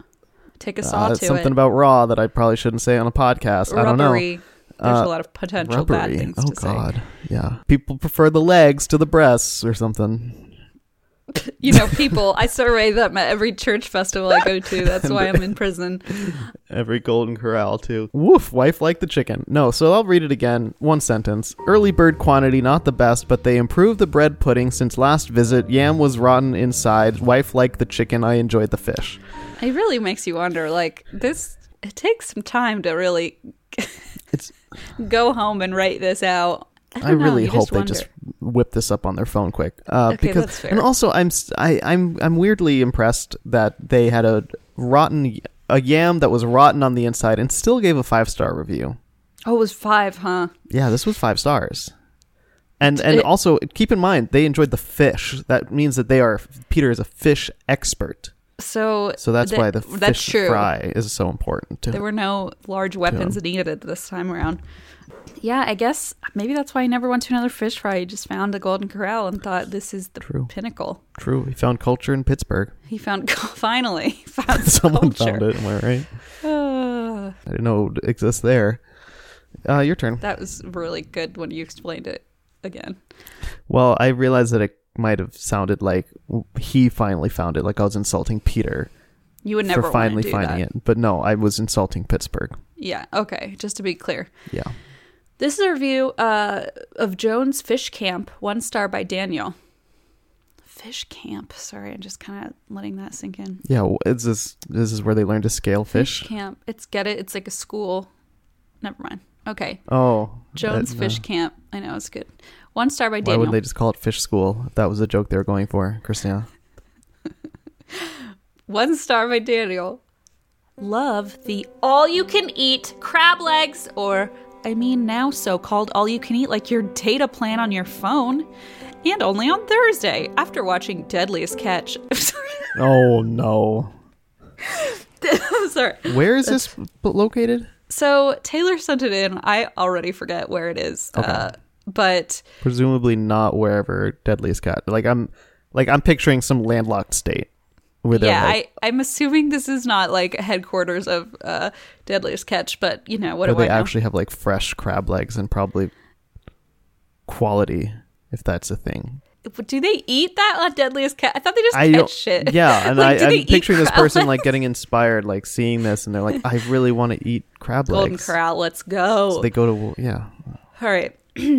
Speaker 5: Take a saw
Speaker 4: Uh,
Speaker 5: to
Speaker 4: something
Speaker 5: it.
Speaker 4: about raw that I probably shouldn't say on a podcast. I don't know.
Speaker 5: Rubbery. There's
Speaker 4: Uh,
Speaker 5: a lot of potential
Speaker 4: Rubbery.
Speaker 5: bad things
Speaker 4: oh
Speaker 5: to say.
Speaker 4: God, yeah. People prefer the legs to the breasts or something.
Speaker 5: You know, people, I survey them at every church festival I go to. That's why I'm in prison.
Speaker 4: Every Golden Corral too. Woof, wife like the chicken. No, so I'll read it again. One sentence. Early bird quantity not the best, but they improved the bread pudding since last visit. Yam was rotten inside. Wife like the chicken. I enjoyed the fish.
Speaker 5: It really makes you wonder, like, this, it takes some time to really
Speaker 4: It's.
Speaker 5: go home and write this out. I, don't
Speaker 4: I really
Speaker 5: know, you
Speaker 4: hope they
Speaker 5: wonder.
Speaker 4: just whip this up on their phone quick. Uh,
Speaker 5: Okay,
Speaker 4: because
Speaker 5: that's fair.
Speaker 4: and also I'm s- I, I'm I'm weirdly impressed that they had a rotten a yam that was rotten on the inside and still gave a five star review.
Speaker 5: Oh, it was five, huh?
Speaker 4: Yeah, this was five stars. And and
Speaker 5: It-
Speaker 4: also keep in mind they enjoyed the fish. That means that they are Peter is a fish expert.
Speaker 5: So
Speaker 4: So that's
Speaker 5: th-
Speaker 4: why the
Speaker 5: that's
Speaker 4: fish
Speaker 5: true.
Speaker 4: fry is so important to
Speaker 5: There were no large weapons needed this time around. Yeah, I guess maybe that's why he never went to another fish fry. He just found a Golden Corral and thought this is the
Speaker 4: True.
Speaker 5: pinnacle.
Speaker 4: True. He found culture in Pittsburgh.
Speaker 5: He found finally found
Speaker 4: Someone
Speaker 5: culture.
Speaker 4: found it, am I right?
Speaker 5: Uh,
Speaker 4: I didn't know it exists there. Uh, your turn.
Speaker 5: that was really good when you explained it again.
Speaker 4: Well, I realized that it might have sounded like he finally found it, like I was insulting Peter
Speaker 5: You would never
Speaker 4: for finally
Speaker 5: want to do
Speaker 4: finding
Speaker 5: that.
Speaker 4: it. But no, I was insulting Pittsburgh.
Speaker 5: Yeah, okay, just to be clear.
Speaker 4: Yeah.
Speaker 5: This is a review uh, of Jones Fish Camp, one star by Daniel. Fish Camp. Sorry, I'm just kind of letting that sink in.
Speaker 4: Yeah, w- is this this is where they learn to scale fish?
Speaker 5: Camp. It's get it. It's like a school. Never mind. Okay.
Speaker 4: Oh,
Speaker 5: Jones
Speaker 4: that-
Speaker 5: Fish
Speaker 4: no.
Speaker 5: Camp. I know it's good. One star by
Speaker 4: Why
Speaker 5: Daniel.
Speaker 4: wouldn't they just call it fish school if that was the joke they were going for, Christina?
Speaker 5: One star by Daniel. Love the all-you-can-eat crab legs, or I mean now so-called all-you-can-eat like your data plan on your phone, and only on Thursday after watching Deadliest Catch.
Speaker 4: Oh no.
Speaker 5: I'm sorry.
Speaker 4: Where is this b- located?
Speaker 5: So Taylor sent it in. I already forget where it is.
Speaker 4: Okay.
Speaker 5: Uh, but
Speaker 4: Presumably not wherever Deadliest Cat. Like I'm like I'm picturing some landlocked state. Where they're
Speaker 5: yeah,
Speaker 4: like,
Speaker 5: I, I'm assuming this is not like headquarters of uh, Deadliest Catch, but you know, what
Speaker 4: where
Speaker 5: do I
Speaker 4: they
Speaker 5: know?
Speaker 4: actually have like fresh crab legs and probably quality, if that's a thing.
Speaker 5: Do they eat that on Deadliest Catch? I thought they just
Speaker 4: I
Speaker 5: catch
Speaker 4: don't.
Speaker 5: shit.
Speaker 4: Yeah, and
Speaker 5: Like, do
Speaker 4: I,
Speaker 5: they
Speaker 4: I'm
Speaker 5: eat
Speaker 4: picturing this
Speaker 5: crab
Speaker 4: person
Speaker 5: legs?
Speaker 4: like getting inspired, like seeing this, and they're like, "I really want to eat crab
Speaker 5: Golden
Speaker 4: legs."
Speaker 5: Corral, let's go.
Speaker 4: So they go to yeah.
Speaker 5: All right.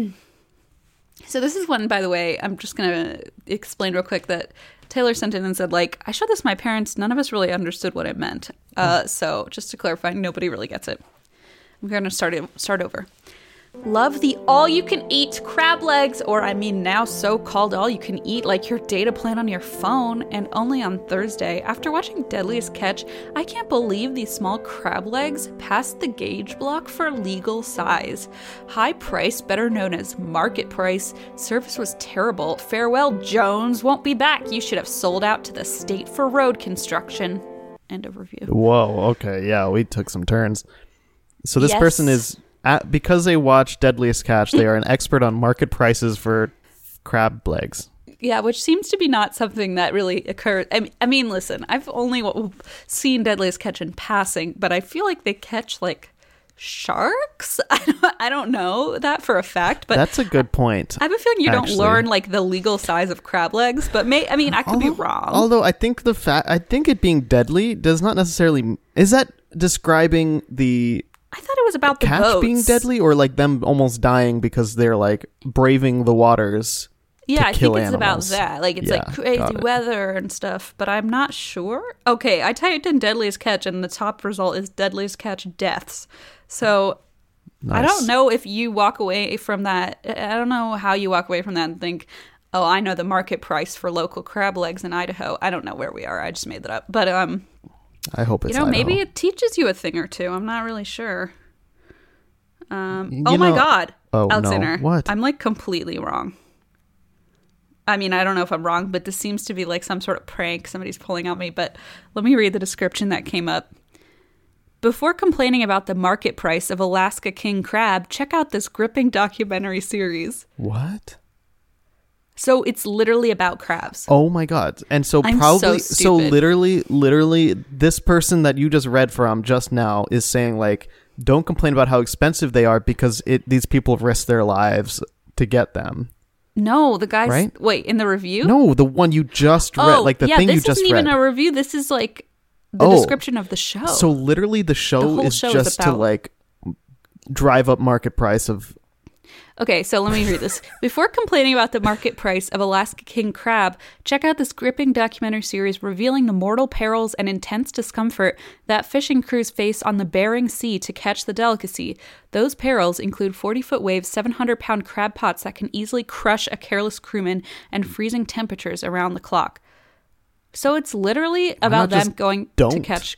Speaker 5: So this is one, by the way, I'm just going to explain real quick that Taylor sent in and said, like, I showed this to my parents. None of us really understood what it meant. Uh, so just to clarify, nobody really gets it. I'm going to start it, start over. Love the all-you-can-eat crab legs, or I mean now so-called all-you-can-eat like your data plan on your phone, and only on Thursday. After watching Deadliest Catch, I can't believe these small crab legs passed the gauge block for legal size. High price, better known as market price. Service was terrible. Farewell, Jones. Won't be back. You should have sold out to the state for road construction. End of review.
Speaker 4: Whoa. Okay. Yeah, we took some turns. So this
Speaker 5: Yes.
Speaker 4: person is at, because they watch Deadliest Catch. They are an expert on market prices for crab legs.
Speaker 5: Yeah, which seems to be not something that really occurs. I mean, I mean, listen, I've only w- seen Deadliest Catch in passing, but I feel like they catch like sharks. I don't, I don't know that for a fact, but
Speaker 4: That's a good point.
Speaker 5: I have a feeling you
Speaker 4: actually.
Speaker 5: don't learn like the legal size of crab legs. But may I mean, I could be wrong.
Speaker 4: Although I think the fact, I think it being deadly does not necessarily. Is that describing the
Speaker 5: I thought it was about the
Speaker 4: catch
Speaker 5: boats.
Speaker 4: being deadly, or like them almost dying because they're like braving the waters?
Speaker 5: Yeah,
Speaker 4: to
Speaker 5: I
Speaker 4: kill
Speaker 5: think it's
Speaker 4: animals.
Speaker 5: about that. Like, it's
Speaker 4: Yeah,
Speaker 5: like
Speaker 4: got
Speaker 5: crazy
Speaker 4: it.
Speaker 5: weather and stuff, but I'm not sure. Okay, I typed in Deadliest Catch, and the top result is Deadliest Catch deaths. So I
Speaker 4: Nice.
Speaker 5: don't know if you walk away from that. I don't know how you walk away from that and think, oh, I know the market price for local crab legs in Idaho. I don't know where we are. I just made that up. But, um,
Speaker 4: I hope it's
Speaker 5: you know, maybe
Speaker 4: Idaho.
Speaker 5: it teaches you a thing or two. I'm not really sure. Um,
Speaker 4: You
Speaker 5: oh my
Speaker 4: know-
Speaker 5: God.
Speaker 4: Oh, no.
Speaker 5: Alexander.
Speaker 4: What?
Speaker 5: I'm like completely wrong. I mean, I don't know if I'm wrong, but this seems to be like some sort of prank. Somebody's pulling on me. But let me read the description that came up. Before complaining about the market price of Alaska king crab, check out this gripping documentary series.
Speaker 4: What?
Speaker 5: So it's literally about crabs.
Speaker 4: Oh my god. And so
Speaker 5: I'm
Speaker 4: probably
Speaker 5: so
Speaker 4: so
Speaker 5: stupid.
Speaker 4: literally literally this person that you just read from just now is saying like don't complain about how expensive they are because it these people risk their lives to get them.
Speaker 5: No, the guys.
Speaker 4: Right?
Speaker 5: Wait, in the review?
Speaker 4: No, the one you just read,
Speaker 5: Oh,
Speaker 4: like the
Speaker 5: yeah,
Speaker 4: thing you
Speaker 5: this
Speaker 4: just
Speaker 5: isn't
Speaker 4: read.
Speaker 5: even a review. This is like the
Speaker 4: Oh.
Speaker 5: description of the show.
Speaker 4: So literally the show
Speaker 5: The whole
Speaker 4: is
Speaker 5: show is
Speaker 4: just to
Speaker 5: about-
Speaker 4: like drive up market price of
Speaker 5: Okay, so let me read this. Before complaining about the market price of Alaska king crab, check out this gripping documentary series revealing the mortal perils and intense discomfort that fishing crews face on the Bering Sea to catch the delicacy. Those perils include forty-foot waves, seven hundred pound crab pots that can easily crush a careless crewman, and freezing temperatures around the clock. So it's literally about
Speaker 4: not
Speaker 5: them
Speaker 4: just
Speaker 5: going to
Speaker 4: don't?
Speaker 5: catch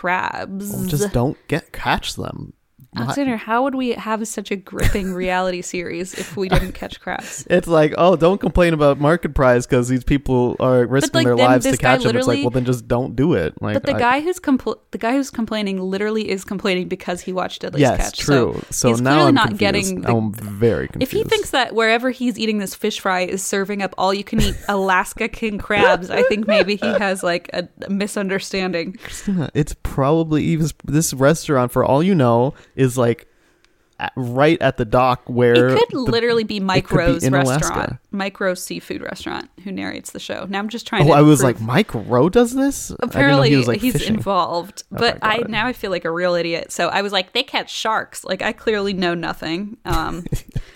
Speaker 5: crabs.
Speaker 4: just don't get catch them.
Speaker 5: Alexander, how would we have such a gripping reality series if we didn't catch crabs?
Speaker 4: It's like, oh, don't complain about market price because these people are risking
Speaker 5: like,
Speaker 4: their
Speaker 5: then
Speaker 4: lives to
Speaker 5: this guy
Speaker 4: catch them. It's like,
Speaker 5: literally-
Speaker 4: well, then just don't do it. Like,
Speaker 5: But the
Speaker 4: I-
Speaker 5: guy who's compl- the guy who's complaining literally is complaining because he watched Deadliest
Speaker 4: yes,
Speaker 5: Catch.
Speaker 4: true. So,
Speaker 5: he's
Speaker 4: now
Speaker 5: clearly
Speaker 4: I'm
Speaker 5: not
Speaker 4: confused.
Speaker 5: getting. The,
Speaker 4: I'm very confused.
Speaker 5: if he thinks that wherever he's eating this fish fry is serving up all you can eat Alaska king crabs, I think maybe he has like a, a misunderstanding.
Speaker 4: Christina, it's probably even this restaurant, for all you know, is like at, right at the dock where
Speaker 5: It could
Speaker 4: the-
Speaker 5: literally be Mike
Speaker 4: it could be
Speaker 5: Rowe's
Speaker 4: in
Speaker 5: restaurant,
Speaker 4: Alaska.
Speaker 5: Mike Rowe's seafood restaurant, who narrates the show. Now I'm just trying
Speaker 4: Oh,
Speaker 5: to.
Speaker 4: I was
Speaker 5: prove-
Speaker 4: like, Mike Rowe does this? I didn't know
Speaker 5: Apparently,
Speaker 4: he was, like,
Speaker 5: he's
Speaker 4: fishing.
Speaker 5: involved,
Speaker 4: Okay,
Speaker 5: but
Speaker 4: got
Speaker 5: I
Speaker 4: it.
Speaker 5: now I feel like a real idiot. So I was like, they catch sharks. Like I clearly know nothing. Um,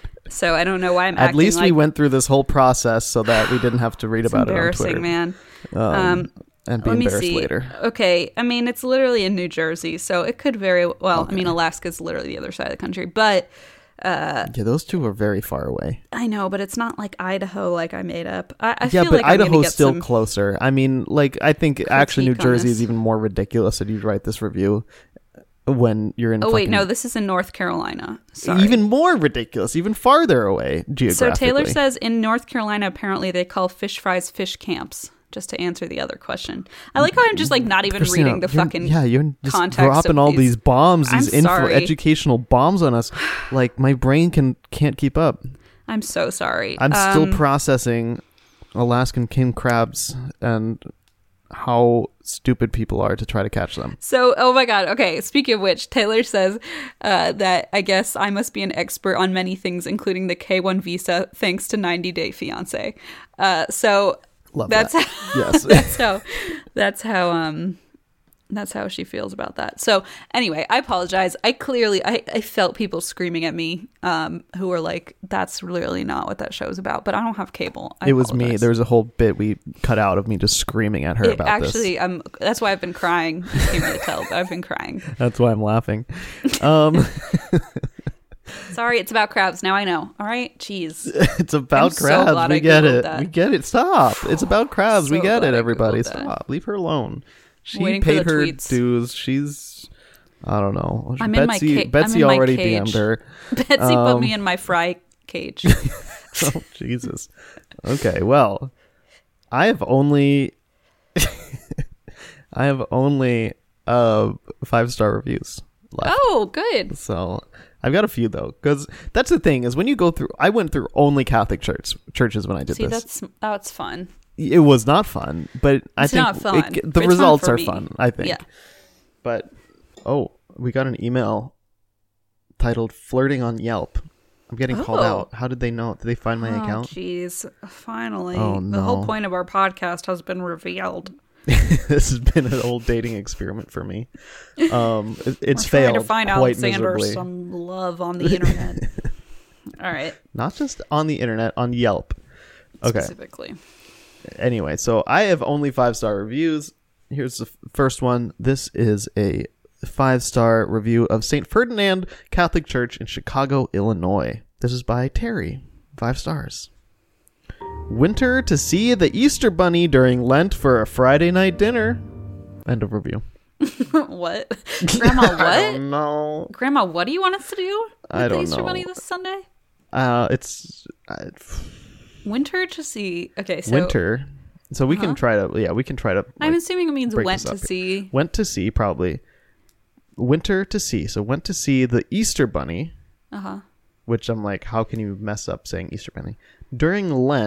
Speaker 5: so I don't know why I'm
Speaker 4: At
Speaker 5: acting
Speaker 4: least
Speaker 5: like
Speaker 4: we went through this whole process so that we didn't have to read
Speaker 5: it's
Speaker 4: about it on
Speaker 5: embarrassing,
Speaker 4: Twitter.
Speaker 5: man.
Speaker 4: Um,
Speaker 5: Um,
Speaker 4: and be
Speaker 5: Let me
Speaker 4: embarrassed
Speaker 5: see.
Speaker 4: later.
Speaker 5: Okay, I mean it's literally in New Jersey, so it could very well. I mean Alaska's literally the other side of the country, but
Speaker 4: Yeah, those two are very far away.
Speaker 5: I know, but it's not like Idaho, like I made up. I, I
Speaker 4: Yeah,
Speaker 5: feel
Speaker 4: but
Speaker 5: like I'm gonna
Speaker 4: Idaho's
Speaker 5: get
Speaker 4: still
Speaker 5: some-
Speaker 4: closer. I mean, like, I think actually New
Speaker 5: critique on
Speaker 4: Jersey
Speaker 5: this.
Speaker 4: is even more ridiculous that you'd write this review when you're in
Speaker 5: Oh wait,
Speaker 4: fucking-
Speaker 5: no, this is in North Carolina. Sorry.
Speaker 4: even more ridiculous, even farther away
Speaker 5: So
Speaker 4: geographically.
Speaker 5: Taylor says in North Carolina, apparently they call fish fries fish camps. Just to answer the other question, I like how I'm just like not even
Speaker 4: Christina,
Speaker 5: reading the
Speaker 4: you're-
Speaker 5: fucking
Speaker 4: yeah, you're just
Speaker 5: context
Speaker 4: dropping
Speaker 5: of
Speaker 4: all
Speaker 5: these.
Speaker 4: these bombs,
Speaker 5: I'm
Speaker 4: these info
Speaker 5: sorry.
Speaker 4: educational bombs on us. Like my brain can can't keep up.
Speaker 5: I'm so sorry.
Speaker 4: I'm still
Speaker 5: Um,
Speaker 4: processing Alaskan king crabs and how stupid people are to try to catch them.
Speaker 5: So, oh my God. Okay. Speaking of which, Taylor says uh, that I guess I must be an expert on many things, including the K one visa, thanks to ninety Day Fiance. Uh, so
Speaker 4: Love
Speaker 5: that's
Speaker 4: that.
Speaker 5: how,
Speaker 4: Yes.
Speaker 5: that's how that's how um that's how she feels about that. So anyway, I apologize. I clearly I, I felt people screaming at me um who were like, that's really not what that show's about. But I don't have cable. I
Speaker 4: It was me.
Speaker 5: apologize.
Speaker 4: There was a whole bit we cut out of me just screaming at her
Speaker 5: It
Speaker 4: about
Speaker 5: actually
Speaker 4: this.
Speaker 5: um that's why I've been crying. You can't really tell, but I've been crying.
Speaker 4: That's why I'm laughing. Um,
Speaker 5: Sorry, it's about crabs. Now I know. All right, jeez.
Speaker 4: it's about
Speaker 5: I'm so
Speaker 4: crabs.
Speaker 5: glad
Speaker 4: we
Speaker 5: I
Speaker 4: get
Speaker 5: Googled
Speaker 4: it.
Speaker 5: that.
Speaker 4: We get it. Stop. It's about crabs. we
Speaker 5: So
Speaker 4: get
Speaker 5: glad
Speaker 4: it,
Speaker 5: I
Speaker 4: everybody.
Speaker 5: Googled that.
Speaker 4: Stop. Leave her alone. She
Speaker 5: Waiting for
Speaker 4: paid
Speaker 5: the
Speaker 4: her
Speaker 5: tweets.
Speaker 4: dues. She's, I don't know.
Speaker 5: I'm in my
Speaker 4: Betsy,
Speaker 5: ca- I'm
Speaker 4: Betsy
Speaker 5: in my
Speaker 4: already
Speaker 5: cage.
Speaker 4: D M'd her.
Speaker 5: Betsy put
Speaker 4: Um,
Speaker 5: me in my fry cage.
Speaker 4: Oh, Jesus. Okay, well, I have only, I have only uh five star reviews left.
Speaker 5: Oh, good.
Speaker 4: So I've got a few though, because that's the thing is when you go through. I went through only Catholic church churches when I did
Speaker 5: See,
Speaker 4: this.
Speaker 5: that's that's fun.
Speaker 4: It was not fun, but I
Speaker 5: It's
Speaker 4: think
Speaker 5: not fun,
Speaker 4: it-
Speaker 5: but
Speaker 4: the
Speaker 5: it's fun
Speaker 4: results
Speaker 5: for
Speaker 4: are
Speaker 5: me.
Speaker 4: fun. I think.
Speaker 5: Yeah.
Speaker 4: But oh, we got an email titled "Flirting on Yelp." I'm getting called
Speaker 5: Oh.
Speaker 4: out. How did they know? Did they find my
Speaker 5: Oh,
Speaker 4: account?
Speaker 5: jeez. Finally.
Speaker 4: Oh,
Speaker 5: The whole
Speaker 4: no.
Speaker 5: point of our podcast has been revealed.
Speaker 4: This has been an old dating experiment for me. Um, it- it's
Speaker 5: We're
Speaker 4: failed
Speaker 5: trying to find
Speaker 4: quite
Speaker 5: Alexander
Speaker 4: miserably.
Speaker 5: some love on the internet. All right.
Speaker 4: Not just on the internet, on Yelp. Okay.
Speaker 5: Specifically.
Speaker 4: Anyway, so I have only five star reviews. Here's the f- first one. This is a five star review of Saint Ferdinand Catholic Church in Chicago, Illinois. This is by Terry. Five stars. Winter to see the Easter Bunny during Lent for a Friday night dinner. End of review.
Speaker 5: What? Grandma,
Speaker 4: I
Speaker 5: what?
Speaker 4: don't know.
Speaker 5: Grandma, what do you want us to do with
Speaker 4: I
Speaker 5: the
Speaker 4: don't
Speaker 5: Easter
Speaker 4: know.
Speaker 5: Bunny this Sunday?
Speaker 4: Uh, it's uh,
Speaker 5: Winter to see. Okay, so
Speaker 4: winter, so we can try to. Yeah, we can try to.
Speaker 5: I'm
Speaker 4: like,
Speaker 5: assuming it means
Speaker 4: break
Speaker 5: went
Speaker 4: this
Speaker 5: to
Speaker 4: up here.
Speaker 5: see.
Speaker 4: Went to see probably. Winter to see. So went to see the Easter Bunny.
Speaker 5: Uh huh.
Speaker 4: Which I'm like, how can you mess up saying Easter Bunny? During Lent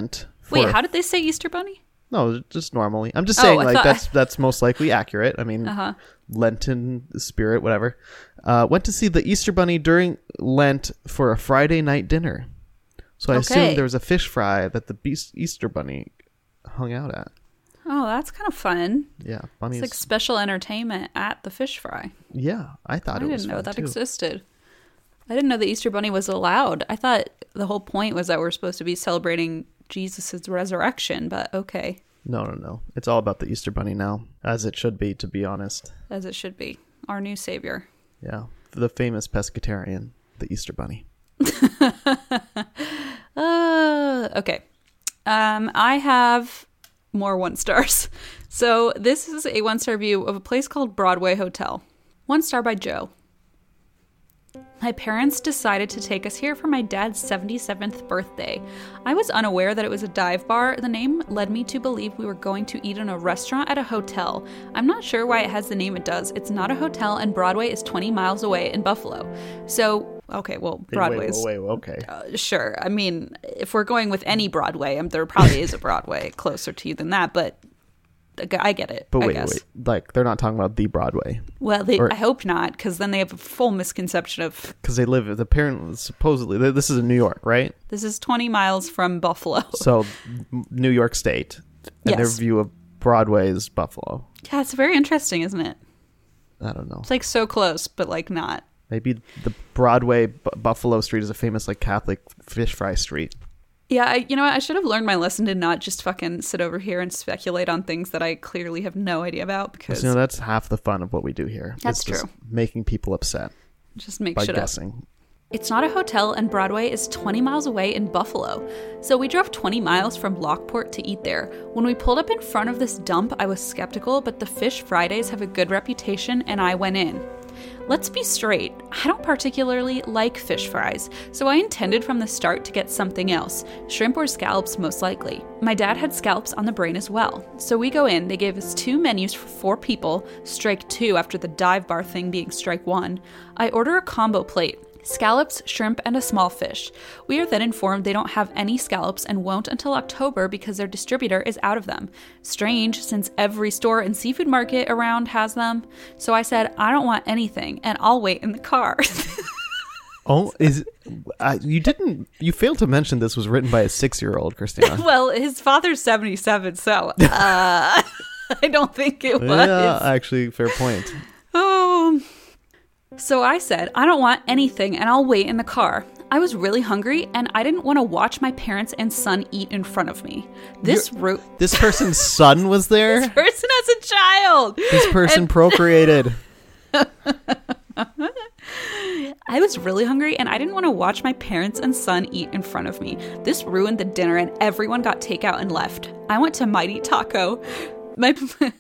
Speaker 5: Wait,
Speaker 4: For-
Speaker 5: how did they say Easter Bunny?
Speaker 4: No, just normally. I'm just
Speaker 5: Oh,
Speaker 4: saying,
Speaker 5: I
Speaker 4: like
Speaker 5: thought-
Speaker 4: that's that's most likely accurate. I mean,
Speaker 5: Uh-huh.
Speaker 4: Lenten spirit, whatever. Uh, went to see the Easter Bunny during Lent for a Friday night dinner. So I
Speaker 5: Okay.
Speaker 4: assumed there was a fish fry that the Beast Easter Bunny hung out at.
Speaker 5: Oh, that's kind of fun.
Speaker 4: Yeah, bunnies.
Speaker 5: It's like special entertainment at the fish fry.
Speaker 4: yeah, I thought
Speaker 5: I
Speaker 4: it was
Speaker 5: didn't know
Speaker 4: fun,
Speaker 5: that
Speaker 4: too.
Speaker 5: existed. I didn't know the Easter Bunny was allowed. I thought the whole point was that we're supposed to be celebrating Jesus' resurrection, but okay,
Speaker 4: No, no, no. It's all about the Easter Bunny now, as it should be, to be honest.
Speaker 5: as it should be. Our new savior.
Speaker 4: Yeah, the famous pescatarian, the Easter Bunny.
Speaker 5: Uh, okay. Um, I have more one stars. So this is a one star review of a place called Broadway Hotel. One star by Joe. My parents decided to take us here for my dad's seventy-seventh birthday. I was unaware that it was a dive bar. The name led me to believe we were going to eat in a restaurant at a hotel. I'm not sure why it has the name it does. It's not a hotel, and Broadway is twenty miles away in Buffalo. So, okay, well, Broadway's...
Speaker 4: Wait, wait, wait, okay.
Speaker 5: Uh, sure. I mean, if we're going with any Broadway, um, there probably is a Broadway closer to you than that, but I get it.
Speaker 4: But
Speaker 5: I
Speaker 4: wait,
Speaker 5: guess.
Speaker 4: wait, like they're not talking about the Broadway
Speaker 5: Well, they,
Speaker 4: Or-
Speaker 5: I hope not, because then they have a full misconception of
Speaker 4: because they live. The parent supposedly this is in New York, right?
Speaker 5: this is twenty miles from Buffalo.
Speaker 4: So m- New York State, and their
Speaker 5: Yes.
Speaker 4: view of Broadway is Buffalo.
Speaker 5: Yeah, it's very interesting, isn't it?
Speaker 4: I don't know.
Speaker 5: It's like so close, but like not.
Speaker 4: Maybe the Broadway B- Buffalo Street is a famous like Catholic fish fry street.
Speaker 5: Yeah, I, you know what? I should have learned my lesson to not just fucking sit over here and speculate on things that I clearly have no idea about, because
Speaker 4: You know, that's half the fun of what we do here.
Speaker 5: That's
Speaker 4: It's just
Speaker 5: true.
Speaker 4: making people upset
Speaker 5: just make
Speaker 4: by
Speaker 5: shit up.
Speaker 4: guessing.
Speaker 5: It's not a hotel, and Broadway is twenty miles away in Buffalo. So we drove twenty miles from Lockport to eat there. When we pulled up in front of this dump, I was skeptical, but the Fish Fridays have a good reputation, and I went in. Let's be straight, I don't particularly like fish fries, so I intended from the start to get something else, shrimp or scallops most likely. My dad had scallops on the brain as well. So we go in, they gave us two menus for four people, strike two after the dive bar thing being strike one. I order a combo plate. Scallops, shrimp, and a small fish. We are then informed they don't have any scallops and won't until October because their distributor is out of them. Strange, since every store and seafood market around has them. So I said, I don't want anything, and I'll wait in the car.
Speaker 4: Oh, is uh, you didn't you failed to mention this was written by a six-year-old, Christina.
Speaker 5: Well, his father's seventy-seven, so uh, I don't think it was.
Speaker 4: Yeah, actually, fair point.
Speaker 5: Oh. So I said, I don't want anything and I'll wait in the car. I was really hungry and I didn't want to watch my parents and son eat in front of me. This route
Speaker 4: This person's son was there.
Speaker 5: person as a child.
Speaker 4: This person procreated.
Speaker 5: I was really hungry and I didn't want to watch my parents and son eat in front of me. This ruined the dinner and everyone got takeout and left. I went to Mighty Taco. My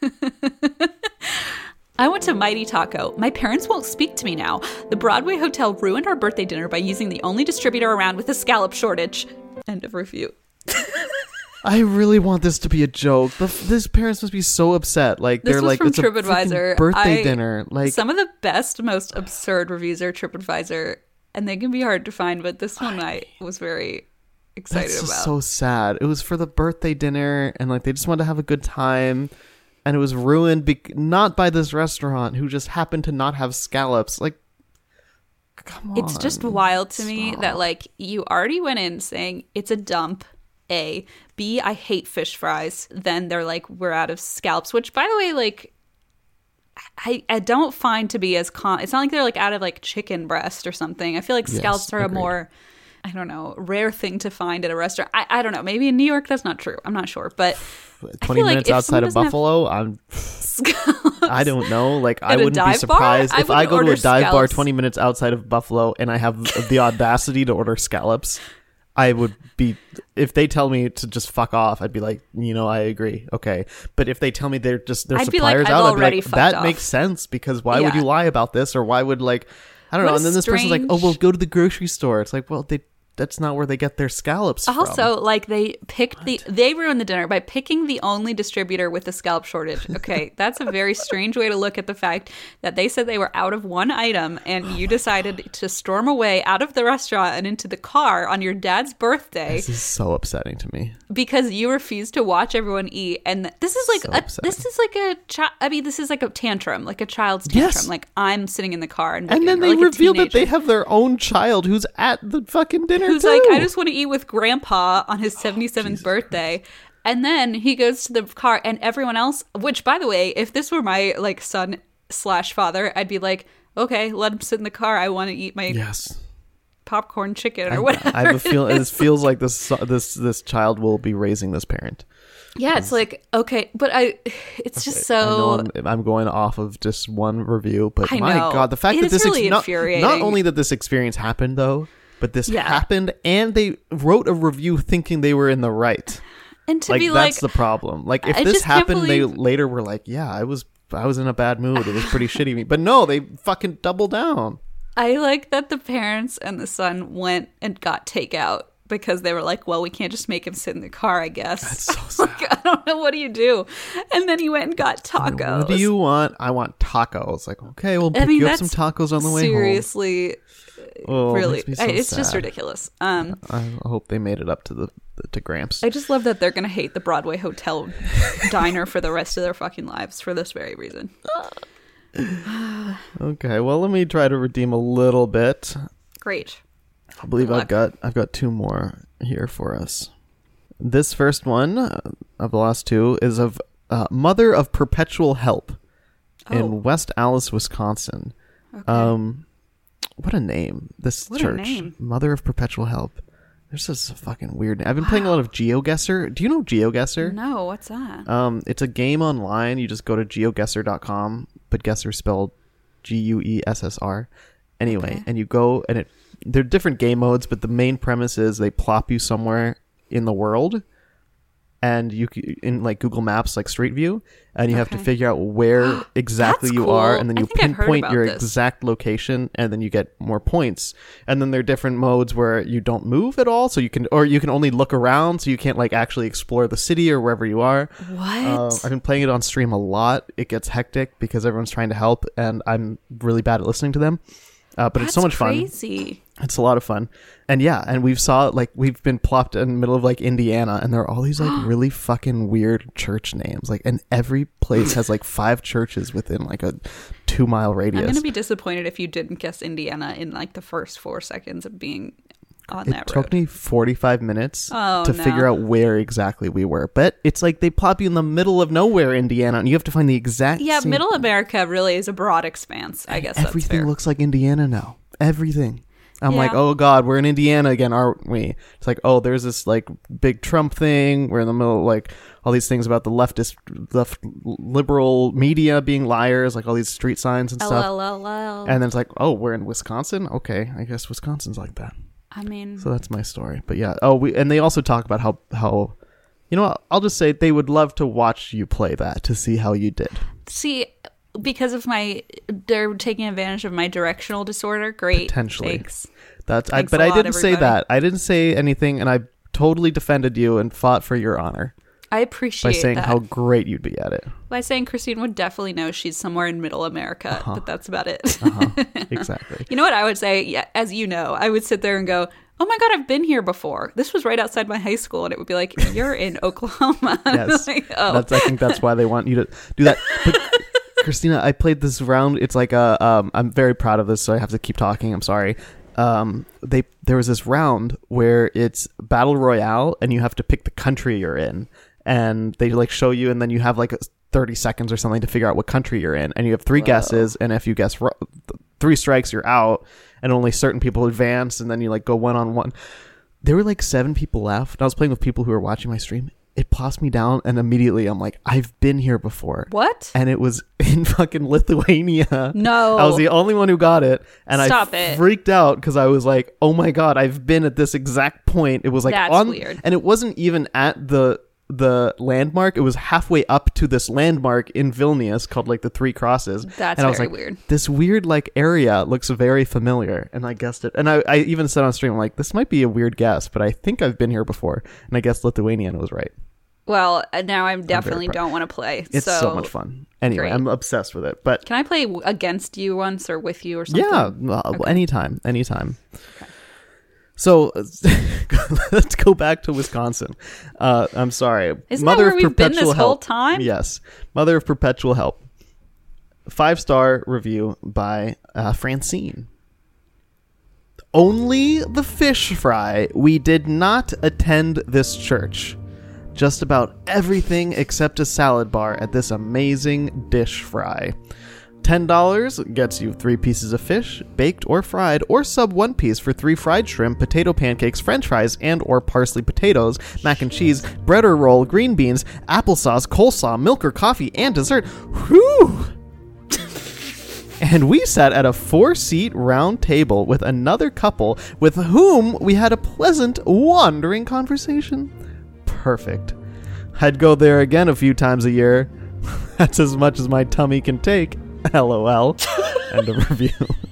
Speaker 5: I went to Mighty Taco. My parents won't speak to me now. The Broadway Hotel ruined our birthday dinner by using the only distributor around with a scallop shortage. End of review.
Speaker 4: I really want this to be a joke. The, this parents must be so upset. Like
Speaker 5: This
Speaker 4: they're
Speaker 5: was
Speaker 4: like
Speaker 5: from
Speaker 4: it's a freaking
Speaker 5: TripAdvisor.
Speaker 4: birthday
Speaker 5: I-
Speaker 4: dinner. Like
Speaker 5: Some of the best, most absurd reviews are TripAdvisor, and they can be hard to find, but this one I was very excited
Speaker 4: that's just
Speaker 5: about.
Speaker 4: so sad. It was for the birthday dinner, and like they just wanted to have a good time, and it was ruined be- not by this restaurant who just happened to not have scallops. Like, come on.
Speaker 5: It's just wild to me that like you already went in saying it's a dump. A. B. I hate fish fries. Then they're like, we're out of scallops, which by the way, like I, I don't find to be as con it's not like they're like out of like chicken breast or something. I feel like
Speaker 4: Yes,
Speaker 5: scallops are a
Speaker 4: agreed.
Speaker 5: more I don't know, rare thing to find at a restaurant. I, I don't know. Maybe in New York that's not true. I'm not sure. But
Speaker 4: twenty
Speaker 5: feel like
Speaker 4: minutes
Speaker 5: if
Speaker 4: outside of
Speaker 5: someone doesn't have
Speaker 4: Buffalo. I'm.
Speaker 5: scallops.
Speaker 4: I don't know. Like I
Speaker 5: At a
Speaker 4: wouldn't be
Speaker 5: dive bar?
Speaker 4: surprised
Speaker 5: I
Speaker 4: if I
Speaker 5: wouldn't
Speaker 4: go to a
Speaker 5: order
Speaker 4: dive bar
Speaker 5: scallops.
Speaker 4: twenty minutes outside of Buffalo and I have the audacity to order scallops. I would be if they tell me to just fuck off. I'd be like, you know, I agree. Okay, but if they tell me they're just their
Speaker 5: I'd be like,
Speaker 4: suppliers
Speaker 5: I've
Speaker 4: out, I'd be
Speaker 5: already
Speaker 4: like,
Speaker 5: fucked
Speaker 4: that
Speaker 5: off.
Speaker 4: makes sense because why would
Speaker 5: Yeah.
Speaker 4: you lie about this or why would like I don't
Speaker 5: What
Speaker 4: know?
Speaker 5: a
Speaker 4: And then this person's like, oh,
Speaker 5: strange-
Speaker 4: well, go to the grocery store. It's like, well, they that's not where they get their scallops from.
Speaker 5: Also, like they picked the they ruined the dinner by picking the only distributor with the scallop shortage. Okay, that's a very strange way to look at the fact that they said they were out of one item and you decided to storm away out of the restaurant and into the car on your dad's birthday.
Speaker 4: This is so upsetting to me
Speaker 5: because you refused to watch everyone eat. And this is like
Speaker 4: So
Speaker 5: a,
Speaker 4: upsetting.
Speaker 5: this is like a chi- I mean, this is like a tantrum, like a child's tantrum.
Speaker 4: Yes.
Speaker 5: Like I'm sitting in the car and
Speaker 4: and then
Speaker 5: or
Speaker 4: they
Speaker 5: like a
Speaker 4: reveal that they
Speaker 5: teenager
Speaker 4: have their own child who's at the fucking dinner
Speaker 5: who's
Speaker 4: too.
Speaker 5: like, I just want to eat with grandpa on his seventy-seventh
Speaker 4: Jesus
Speaker 5: birthday. And then he goes to the car and everyone else, which by the way, if this were my like son slash father, I'd be like, okay, let him sit in the car. I want to eat my
Speaker 4: Yes.
Speaker 5: popcorn chicken or
Speaker 4: I,
Speaker 5: whatever.
Speaker 4: I have a feel.
Speaker 5: it
Speaker 4: This
Speaker 5: is.
Speaker 4: feels like this this this child will be raising this parent.
Speaker 5: Yeah, it's like, okay, but I, it's just
Speaker 4: I know
Speaker 5: so,
Speaker 4: I'm, I'm going off of just one review, but
Speaker 5: I
Speaker 4: my
Speaker 5: know.
Speaker 4: God, the fact
Speaker 5: It
Speaker 4: that
Speaker 5: is
Speaker 4: this
Speaker 5: really
Speaker 4: not,
Speaker 5: infuriating.
Speaker 4: not only that this experience happened though, but this
Speaker 5: Yeah.
Speaker 4: happened and they wrote a review thinking they were in the right.
Speaker 5: and to
Speaker 4: Like
Speaker 5: be
Speaker 4: that's
Speaker 5: like,
Speaker 4: the problem. Like if
Speaker 5: I
Speaker 4: this
Speaker 5: just can't
Speaker 4: happened, they
Speaker 5: believe-
Speaker 4: later were like, yeah, I was I was in a bad mood. It was pretty shitty of me. But no, they fucking double down.
Speaker 5: I like that the parents and the son went and got takeout because they were like, well, we can't just make him sit in the car, I guess.
Speaker 4: That's so sad.
Speaker 5: Like, I don't know, what do you do? And then he went and got tacos.
Speaker 4: What do you want? I want tacos. Like, okay, we'll pick
Speaker 5: I mean,
Speaker 4: you up some
Speaker 5: that's
Speaker 4: tacos on the way home.
Speaker 5: seriously,
Speaker 4: Oh, it
Speaker 5: really,
Speaker 4: makes me so
Speaker 5: I- it's just
Speaker 4: sad.
Speaker 5: ridiculous. Um,
Speaker 4: I hope they made it up to the to Gramps.
Speaker 5: I just love that they're gonna hate the Broadway Hotel diner for the rest of their fucking lives for this very reason.
Speaker 4: Okay, well, let me try to redeem a little bit.
Speaker 5: Great.
Speaker 4: I believe
Speaker 5: Good
Speaker 4: I've
Speaker 5: luck.
Speaker 4: got I've got two more here for us. This first one uh, of the last two is of uh, Mother of Perpetual Help
Speaker 5: Oh.
Speaker 4: in West Allis, Wisconsin. Um, what a name! This
Speaker 5: What a
Speaker 4: church,
Speaker 5: name.
Speaker 4: Mother of Perpetual Help. There's this fucking weird name. I've been playing a lot of GeoGuessr. Do you know GeoGuessr?
Speaker 5: No, what's that?
Speaker 4: Um, it's a game online. You just go to geoguessr dot com, but guesser spelled G U E S S R. Anyway,
Speaker 5: Okay.
Speaker 4: and you go and it there are different game modes, but the main premise is they plop you somewhere in the world, and you c- in like Google Maps, like Street View, and you have to
Speaker 5: Okay.
Speaker 4: figure out where exactly
Speaker 5: That's
Speaker 4: you
Speaker 5: cool.
Speaker 4: are, and then
Speaker 5: I
Speaker 4: you
Speaker 5: think I've heard
Speaker 4: pinpoint
Speaker 5: about
Speaker 4: your
Speaker 5: this.
Speaker 4: exact location, and then you get more points. And then there are different modes where you don't move at all, so you can, or you can only look around, so you can't like actually explore the city or wherever you are.
Speaker 5: What?
Speaker 4: Uh, I've been playing it on stream a lot. It gets hectic because everyone's trying to help, and I'm really bad at listening to them. Uh, but it's so much
Speaker 5: That's
Speaker 4: fun.
Speaker 5: crazy.
Speaker 4: It's a lot of fun. And yeah, and we've saw like we've been plopped in the middle of like Indiana, and there are all these like really fucking weird church names. Like, and every place has like five churches within like a two mile radius.
Speaker 5: I'm gonna be disappointed if you didn't guess Indiana in like the first four seconds of being on
Speaker 4: It
Speaker 5: that
Speaker 4: took
Speaker 5: road.
Speaker 4: me forty-five minutes
Speaker 5: Oh,
Speaker 4: to
Speaker 5: no.
Speaker 4: figure out where exactly we were. But it's like they plop you in the middle of nowhere, Indiana, and you have to find the exact
Speaker 5: Yeah,
Speaker 4: same-
Speaker 5: Middle America really is a broad expanse. I guess that's
Speaker 4: everything
Speaker 5: fair.
Speaker 4: looks like Indiana now. Everything. I'm
Speaker 5: Yeah.
Speaker 4: like, oh God, we're in Indiana again, aren't we? It's like, oh, there's this like big Trump thing. We're in the middle of like all these things about the leftist, left liberal media being liars, like all these street signs and stuff.
Speaker 5: L L L.
Speaker 4: And then it's like, oh, we're in Wisconsin. Okay, I guess Wisconsin's like that.
Speaker 5: I mean,
Speaker 4: So that's my story. But yeah, oh, we and they also talk about how how, you know, what, I'll just say they would love to watch you play that to see how you did.
Speaker 5: see, because of my, they're taking advantage of my directional disorder. Great.
Speaker 4: Potentially.
Speaker 5: Thanks.
Speaker 4: That's I,
Speaker 5: Thanks
Speaker 4: but
Speaker 5: a
Speaker 4: I
Speaker 5: lot,
Speaker 4: didn't say
Speaker 5: everybody.
Speaker 4: that. I didn't say anything, and I totally defended you and fought for your honor
Speaker 5: I
Speaker 4: by
Speaker 5: appreciate
Speaker 4: saying
Speaker 5: that.
Speaker 4: how great you'd be at it.
Speaker 5: By saying Christine would definitely know she's somewhere in Middle America,
Speaker 4: Uh-huh.
Speaker 5: but that's about it.
Speaker 4: Exactly.
Speaker 5: You know what I would say? Yeah, as you know, I would sit there and go, "Oh my god, I've been here before. This was right outside my high school," and it would be like, "You're in Oklahoma."
Speaker 4: Yes.
Speaker 5: Like, oh,
Speaker 4: That's I think that's why they want you to do that. But Christina, I played this round. It's like a um I'm very proud of this, so I have to keep talking. I'm sorry. Um they there was this round where it's battle royale and you have to pick the country you're in, and they like show you, and then you have like thirty seconds or something to figure out what country you're in, and you have three guesses, and if you guess ro- three strikes you're out, and only certain people advance, and then you like go one on one. There were like seven people left, and I was playing with people who were watching my stream. It plops me down, and immediately I'm like, I've been here before.
Speaker 5: what?
Speaker 4: And it was in fucking Lithuania.
Speaker 5: No.
Speaker 4: I was the only one who got it, and
Speaker 5: Stop
Speaker 4: I
Speaker 5: it.
Speaker 4: freaked out because I was like, "Oh my god, I've been at this exact point." It was like
Speaker 5: That's
Speaker 4: on,
Speaker 5: weird.
Speaker 4: and it wasn't even at the the landmark. It was halfway up to this landmark in Vilnius called like the Three Crosses.
Speaker 5: That's
Speaker 4: and I was
Speaker 5: very
Speaker 4: like,
Speaker 5: weird.
Speaker 4: This weird like area looks very familiar, and I guessed it. And I, I even said on stream, like, this might be a weird guess, but I think I've been here before, and I guessed Lithuania, and it was right.
Speaker 5: Well, uh, now I definitely don't want to play.
Speaker 4: It's so,
Speaker 5: so
Speaker 4: much fun. Anyway,
Speaker 5: great.
Speaker 4: I'm obsessed with it. But
Speaker 5: can I play w- against you once or with you or something?
Speaker 4: yeah, uh, okay. anytime, anytime. Okay. So let's go back to Wisconsin. Uh, I'm sorry.
Speaker 5: Isn't
Speaker 4: Mother
Speaker 5: that where
Speaker 4: of
Speaker 5: we've been
Speaker 4: Perpetual
Speaker 5: this whole
Speaker 4: Help.
Speaker 5: time?
Speaker 4: Yes. Mother of Perpetual Help. Five-star review by uh, Francine. Only the fish fry. We did not attend this church. Just about everything except a salad bar at this amazing dish fry. ten dollars gets you three pieces of fish, baked or fried, or sub one piece for three fried shrimp, potato pancakes, french fries, and or parsley potatoes, mac and cheese, bread or roll, green beans, applesauce, coleslaw, milk or coffee, and dessert. Whew! And we sat at a four-seat round table with another couple with whom we had a pleasant, wandering conversation. Perfect. I'd go there again a few times a year. That's as much as my tummy can take. LOL. End of review.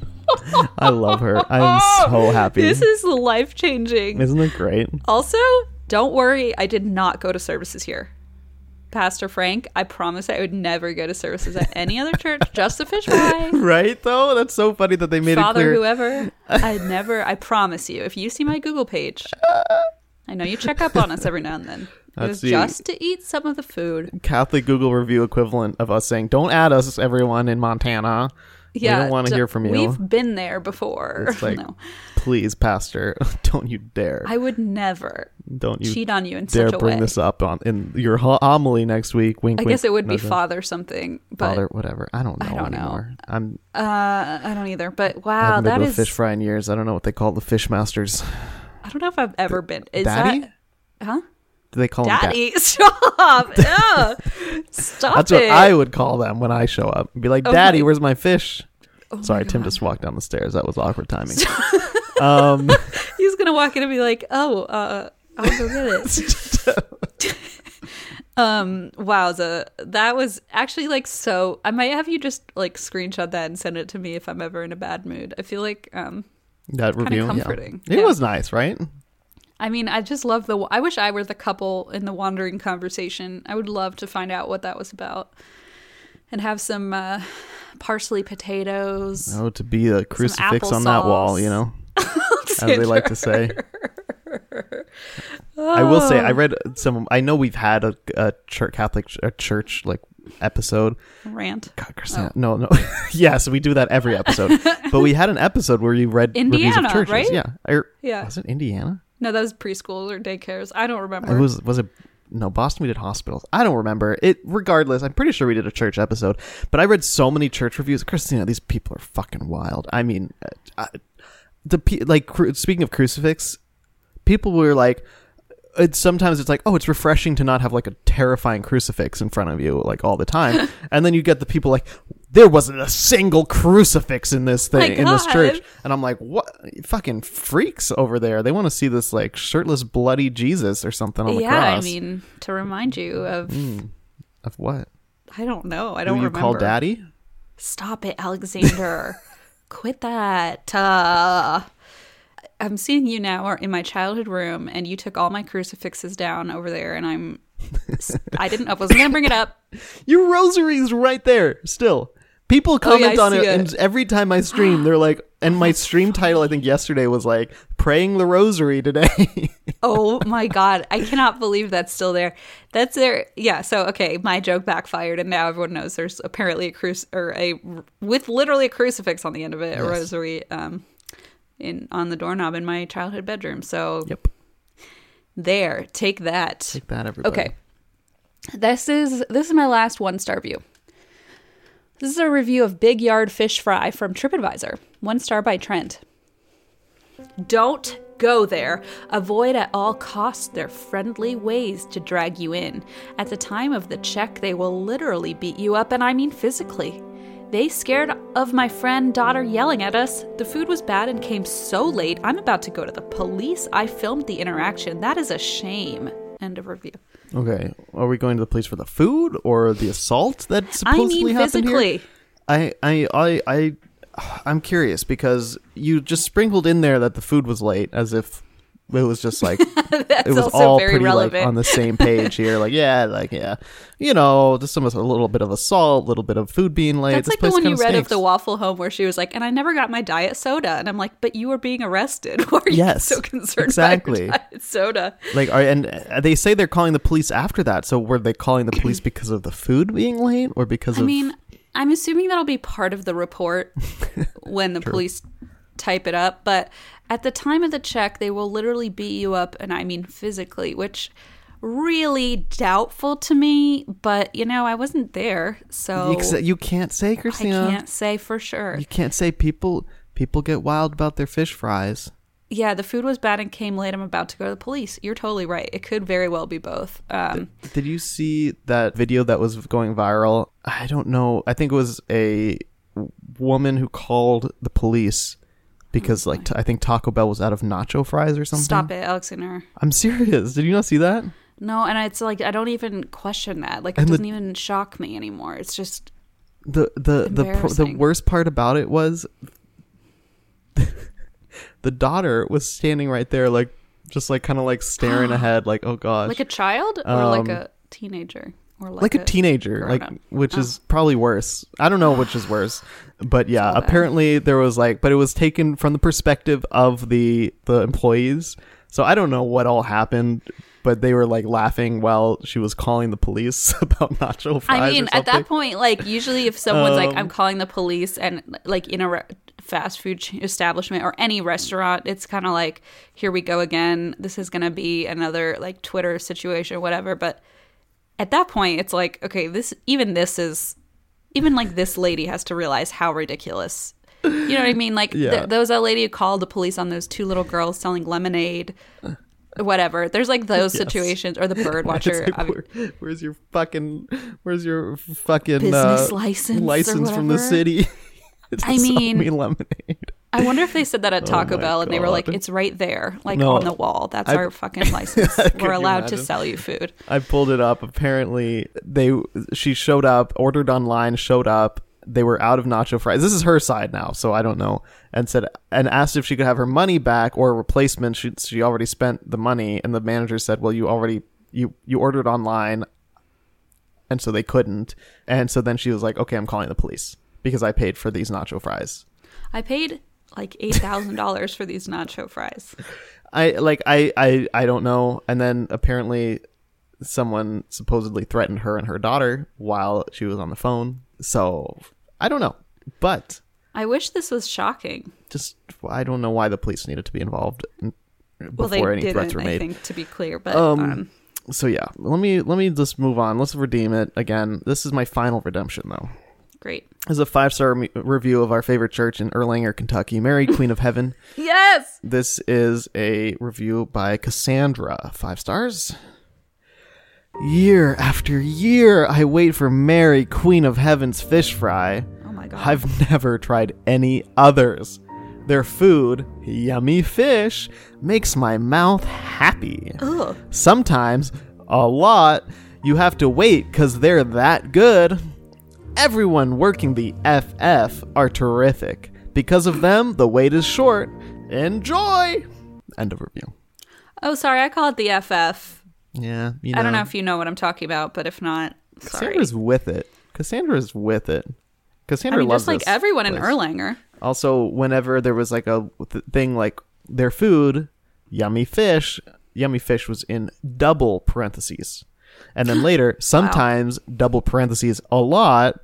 Speaker 4: I love her. I'm so happy.
Speaker 5: This is life-changing.
Speaker 4: Isn't it great?
Speaker 5: Also, don't worry. I did not go to services here. Pastor Frank, I promise I would never go to services at any other church, just the fish fry.
Speaker 4: Right, though? That's so funny that they made
Speaker 5: Father,
Speaker 4: it clear.
Speaker 5: whoever, I'd never, I promise you, if you see my Google page, I know you check up on us every now and then. It
Speaker 4: That's
Speaker 5: was
Speaker 4: the
Speaker 5: just to eat some of the food.
Speaker 4: Catholic Google review equivalent of us saying, don't add us, everyone in Montana.
Speaker 5: Yeah,
Speaker 4: we don't want to hear from you.
Speaker 5: We've been there before.
Speaker 4: It's like,
Speaker 5: no.
Speaker 4: Please, Pastor, don't you dare.
Speaker 5: I would never
Speaker 4: don't you
Speaker 5: cheat on you in
Speaker 4: dare
Speaker 5: such a
Speaker 4: bring
Speaker 5: way.
Speaker 4: this up on in your homily next week. Wink,
Speaker 5: I
Speaker 4: wink,
Speaker 5: guess it would be
Speaker 4: nudge, nudge.
Speaker 5: Father something, but
Speaker 4: Father, whatever. I don't know
Speaker 5: I don't
Speaker 4: anymore.
Speaker 5: know.
Speaker 4: I'm.
Speaker 5: Uh, I don't either. But
Speaker 4: I
Speaker 5: wow,
Speaker 4: haven't been
Speaker 5: that
Speaker 4: to a
Speaker 5: is.
Speaker 4: fish fry in years. I don't know what they call the fish masters.
Speaker 5: I don't know if I've ever been. Is
Speaker 4: Daddy?
Speaker 5: that? Huh?
Speaker 4: Do they call them
Speaker 5: Daddy, stop! Ugh. Stop
Speaker 4: That's
Speaker 5: it!
Speaker 4: what I would call them when I show up. Be like,
Speaker 5: Oh
Speaker 4: Daddy,
Speaker 5: my-
Speaker 4: where's my fish?
Speaker 5: Oh
Speaker 4: Sorry,
Speaker 5: my
Speaker 4: Tim
Speaker 5: God.
Speaker 4: just walked down the stairs. That was awkward timing. um,
Speaker 5: He's gonna walk in and be like, "Oh, uh, I'll go get it." um, wowza, that was actually like so. I might have you just like screenshot that and send it to me if I'm ever in a bad mood. I feel like um,
Speaker 4: that
Speaker 5: Kinda
Speaker 4: review,
Speaker 5: comforting.
Speaker 4: yeah. It
Speaker 5: Yeah.
Speaker 4: was nice, right?
Speaker 5: I mean, I just love the. I wish I were the couple in the wandering conversation. I would love to find out what that was about, and have some uh, parsley potatoes.
Speaker 4: Oh, to be a crucifix on that wall, you know, as they like to say. I will say, I read some. I know we've had a, a church, Catholic ch- a church like episode.
Speaker 5: Rant.
Speaker 4: God, Christina, no, no. Yes, we do that every episode. But we had an episode where you read reviews
Speaker 5: Indiana,
Speaker 4: of churches.
Speaker 5: right?
Speaker 4: Yeah, or,
Speaker 5: Yeah.
Speaker 4: Was it Indiana?
Speaker 5: No, that was preschool or daycares. I don't remember.
Speaker 4: It was was it no Boston? We did hospitals. I don't remember it. Regardless, I'm pretty sure we did a church episode. But I read so many church reviews. Christina, these people are fucking wild. I mean, uh, I, the pe- like cru- speaking of crucifix, people were like, it's sometimes it's like, oh, it's refreshing to not have like a terrifying crucifix in front of you like all the time. And then you get the people like, there wasn't a single crucifix in this thing,
Speaker 5: My
Speaker 4: in this
Speaker 5: God.
Speaker 4: church. And I'm like, what fucking freaks over there? They want to see this like shirtless, bloody Jesus or something on the
Speaker 5: yeah,
Speaker 4: cross.
Speaker 5: I mean, to remind you of,
Speaker 4: Of what?
Speaker 5: I don't know. I don't
Speaker 4: Who you
Speaker 5: remember.
Speaker 4: call daddy?
Speaker 5: Stop it, Alexander. Quit that. Uh, I'm seeing you now in my childhood room, and you took all my crucifixes down over there, and I'm. I didn't. I wasn't gonna bring it up.
Speaker 4: Your rosary's right there still. People
Speaker 5: Oh, yeah,
Speaker 4: comment
Speaker 5: I
Speaker 4: on
Speaker 5: see
Speaker 4: it,
Speaker 5: it.
Speaker 4: and every time I stream, they're like, and my stream title I think yesterday was like, praying the rosary today.
Speaker 5: Oh my God. I cannot believe that's still there. That's there. Yeah. So, okay. My joke backfired, and now everyone knows there's apparently a cruci or a, with literally a crucifix on the end of it, a
Speaker 4: Yes.
Speaker 5: rosary, um, in, on the doorknob in my childhood bedroom. So,
Speaker 4: Yep.
Speaker 5: there, take that.
Speaker 4: Take that, everybody.
Speaker 5: Okay. This is, this is my last one star review. This is a review of Big Yard Fish Fry from TripAdvisor. One star by Trent. Don't go there. Avoid at all costs their friendly ways to drag you in. At the time of the check, they will literally beat you up, and I mean physically. They scared of my friend daughter yelling at us. The food was bad and came so late. I'm about to go to the police. I filmed the interaction. That is a shame. End of review.
Speaker 4: Okay, are we going to the police for the food or the assault that supposedly
Speaker 5: I mean,
Speaker 4: happened
Speaker 5: physically.
Speaker 4: here? I, I, I, I, I'm curious because you just sprinkled in there that the food was late, as if it was just like
Speaker 5: That's
Speaker 4: it was
Speaker 5: also
Speaker 4: all
Speaker 5: very
Speaker 4: pretty
Speaker 5: relevant.
Speaker 4: like on the same page here. Like yeah, like yeah, you know, just some a little bit of assault, a little bit of food being late.
Speaker 5: That's
Speaker 4: This
Speaker 5: like the
Speaker 4: place
Speaker 5: one you
Speaker 4: kinda
Speaker 5: read
Speaker 4: stinks.
Speaker 5: of the Waffle Home where she was like, and I never got my diet soda. And I'm like, but you were being arrested. Why are you
Speaker 4: Yes,
Speaker 5: so concerned
Speaker 4: exactly.
Speaker 5: about your diet soda?
Speaker 4: Like, are, and uh, they say they're calling the police after that. So were they calling the police because of the food being late, or because
Speaker 5: I
Speaker 4: of?
Speaker 5: mean, I'm assuming that'll be part of the report when the police type it up. But at the time of the check, they will literally beat you up, and I mean physically, which really doubtful to me. But, you know, I wasn't there, so
Speaker 4: you, you can't say,
Speaker 5: I
Speaker 4: Christina.
Speaker 5: can't say for sure.
Speaker 4: You can't say people people get wild about their fish fries.
Speaker 5: Yeah, the food was bad and came late. I'm about to go to the police. You're totally right. It could very well be both. Um,
Speaker 4: Did you see that video that was going viral? I don't know. I think it was a woman who called the police because, like, t- I think Taco Bell was out of nacho fries or something.
Speaker 5: Stop it, Alexander.
Speaker 4: I'm serious. Did you not see that?
Speaker 5: No, and it's like I don't even question that. Like, it
Speaker 4: And the-
Speaker 5: doesn't even shock me anymore. It's just
Speaker 4: The the the pro- the
Speaker 5: Embarrassing.
Speaker 4: worst part about it was the daughter was standing right there, like just like kind of like staring ahead, like oh gosh,
Speaker 5: like a child or like
Speaker 4: Um,
Speaker 5: a teenager or like,
Speaker 4: like a teenager, like
Speaker 5: grown-up?
Speaker 4: which
Speaker 5: Oh.
Speaker 4: is probably worse. I don't know which is worse, but yeah,
Speaker 5: all bad.
Speaker 4: apparently there was like, but it was taken from the perspective of the the employees. So I don't know what all happened, but they were like laughing while she was calling the police about nacho fries.
Speaker 5: I mean,
Speaker 4: or
Speaker 5: at that
Speaker 4: something.
Speaker 5: point, like usually if someone's like,
Speaker 4: Um,
Speaker 5: I'm calling the police and like in a re- fast food ch- establishment or any restaurant, it's kind of like, here we go again. This is going to be another like Twitter situation, whatever. But at that point, it's like, okay, this, even this is, even like this lady has to realize how ridiculous. You know what I mean? Like
Speaker 4: Yeah.
Speaker 5: th- there was that lady who called the police on those two little girls selling lemonade, whatever. There's like those
Speaker 4: Yes.
Speaker 5: situations, or the bird
Speaker 4: It's
Speaker 5: watcher.
Speaker 4: like,
Speaker 5: I-
Speaker 4: where- where's your fucking where's your fucking
Speaker 5: Business
Speaker 4: uh,
Speaker 5: license or
Speaker 4: license from the
Speaker 5: whatever?
Speaker 4: city? It's
Speaker 5: I
Speaker 4: to sell
Speaker 5: mean-
Speaker 4: me lemonade.
Speaker 5: I wonder if they said that at Taco
Speaker 4: Oh my
Speaker 5: Bell and they were like,
Speaker 4: God.
Speaker 5: it's right there, like
Speaker 4: No.
Speaker 5: on the wall. That's
Speaker 4: I-
Speaker 5: our fucking license.
Speaker 4: Could
Speaker 5: We're
Speaker 4: you
Speaker 5: allowed to
Speaker 4: imagine?
Speaker 5: sell you food.
Speaker 4: I pulled it up. Apparently, they she showed up, ordered online, showed up. They were out of nacho fries. This is her side now, so I don't know. And said and asked if she could have her money back or a replacement. She she already spent the money, and the manager said, "Well, you already you you ordered online." And so they couldn't. And so then she was like, "Okay, I'm calling the police because I paid for these nacho fries."
Speaker 5: I paid like eight thousand dollars for these nacho fries.
Speaker 4: I like I, I I don't know. And then apparently someone supposedly threatened her and her daughter while she was on the phone. So I don't know. But
Speaker 5: I wish this was shocking.
Speaker 4: just I don't know why the police needed to be involved n- before
Speaker 5: Well, they
Speaker 4: any
Speaker 5: didn't,
Speaker 4: threats were
Speaker 5: I
Speaker 4: made.
Speaker 5: think, to be clear. But
Speaker 4: Um,
Speaker 5: um,
Speaker 4: So yeah, let me let me just move on. Let's redeem it again. This is my final redemption though.
Speaker 5: great.
Speaker 4: This is a five star me- review of our favorite church in Erlanger, Kentucky, Mary Queen of Heaven.
Speaker 5: Yes!
Speaker 4: This is a review by Cassandra. Five stars. Year after year, I wait for Mary, Queen of Heaven's fish fry.
Speaker 5: Oh my God.
Speaker 4: I've never tried any others. Their food, yummy fish, makes my mouth happy.
Speaker 5: Ugh.
Speaker 4: Sometimes, a lot, you have to wait because they're that good. Everyone working the F F are terrific. Because of them, the wait is short. Enjoy! End of review.
Speaker 5: Oh, sorry. I call it the F F.
Speaker 4: Yeah, you know.
Speaker 5: I don't know if you know what I'm talking about, but if not, sorry.
Speaker 4: Cassandra's with it. Cassandra's with it.
Speaker 5: I
Speaker 4: Cassandra
Speaker 5: mean,
Speaker 4: loves
Speaker 5: just like
Speaker 4: this
Speaker 5: everyone in
Speaker 4: place.
Speaker 5: Erlanger.
Speaker 4: Also, whenever there was like a th- thing like their food, yummy fish, yummy fish was in double parentheses. And then later, sometimes double parentheses a lot.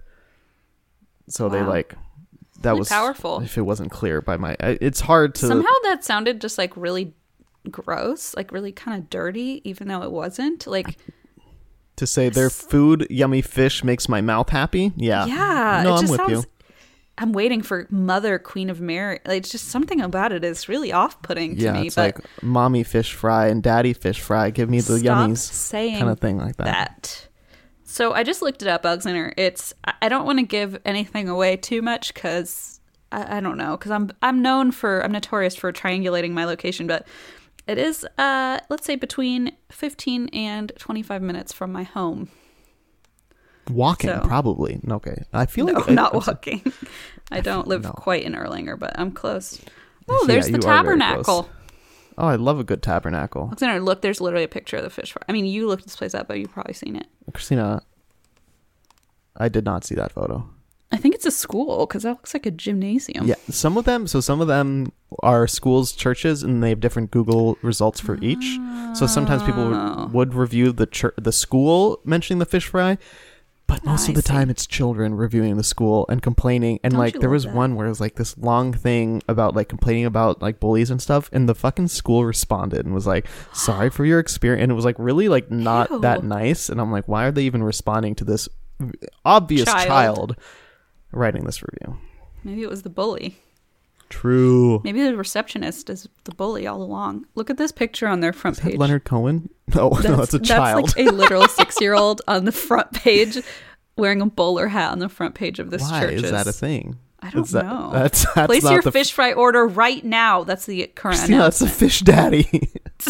Speaker 4: So they
Speaker 5: Wow.
Speaker 4: like, that
Speaker 5: Really
Speaker 4: was
Speaker 5: powerful.
Speaker 4: If it wasn't clear by my, I- it's hard to.
Speaker 5: Somehow that sounded just like really gross, like really kind of dirty, even though it wasn't. Like,
Speaker 4: to say their food, yummy fish makes my mouth happy. Yeah.
Speaker 5: yeah,
Speaker 4: No,
Speaker 5: it
Speaker 4: I'm
Speaker 5: just
Speaker 4: with
Speaker 5: sounds.
Speaker 4: you.
Speaker 5: I'm waiting for Mother Queen of Mary. Like, it's just something about it is really off-putting to
Speaker 4: Yeah,
Speaker 5: me.
Speaker 4: it's
Speaker 5: but
Speaker 4: like mommy fish fry and daddy fish fry. Give me the
Speaker 5: stop
Speaker 4: yummies
Speaker 5: saying
Speaker 4: kind of thing like that.
Speaker 5: that. So I just looked it up, Alexander. It's I- I don't want to give anything away too much because I, I don't know because I'm I'm known for I'm notorious for triangulating my location, but It is, uh, let's say, between fifteen and twenty-five minutes from my home.
Speaker 4: Walking,
Speaker 5: So-
Speaker 4: probably. Okay. I feel
Speaker 5: No,
Speaker 4: like...
Speaker 5: not
Speaker 4: I'm so-
Speaker 5: walking. I don't live
Speaker 4: no.
Speaker 5: quite in Erlanger, but I'm close. Oh,
Speaker 4: Yeah,
Speaker 5: there's the
Speaker 4: you are very
Speaker 5: tabernacle.
Speaker 4: close. Oh, I love a good tabernacle.
Speaker 5: Alexander, look, there's literally a picture of the fish fry. I mean, you looked this place up, but you've probably seen it.
Speaker 4: Christina, I did not see that photo.
Speaker 5: I think it's a school because that looks like a gymnasium.
Speaker 4: Yeah, some of them. So some of them are schools, churches, and they have different Google results for each. So sometimes people
Speaker 5: Oh.
Speaker 4: would, would review the chur- the school mentioning the fish fry, but most
Speaker 5: I
Speaker 4: of the
Speaker 5: see.
Speaker 4: time it's children reviewing the school and complaining. And
Speaker 5: Don't
Speaker 4: like
Speaker 5: you
Speaker 4: there
Speaker 5: love
Speaker 4: was
Speaker 5: that?
Speaker 4: one where it was like this long thing about like complaining about like bullies and stuff, and the fucking school responded and was like, "Sorry for your experience," and it was like really like not
Speaker 5: Ew.
Speaker 4: that nice. And I'm like, why are they even responding to this obvious
Speaker 5: Child.
Speaker 4: child writing this review?
Speaker 5: Maybe it was the bully.
Speaker 4: True.
Speaker 5: Maybe the receptionist is the bully all along. Look at this picture on their front
Speaker 4: Is that
Speaker 5: page.
Speaker 4: Leonard Cohen? No, no, that's a child.
Speaker 5: That's like a literal six-year-old on the front page wearing a bowler hat on the front page of this
Speaker 4: Why
Speaker 5: church.
Speaker 4: is that a thing?
Speaker 5: I don't
Speaker 4: Is that-
Speaker 5: know.
Speaker 4: That's, that's
Speaker 5: Place
Speaker 4: not
Speaker 5: your
Speaker 4: the
Speaker 5: fish fry order right now. That's the current
Speaker 4: Christina, that's a
Speaker 5: announcement.
Speaker 4: fish daddy.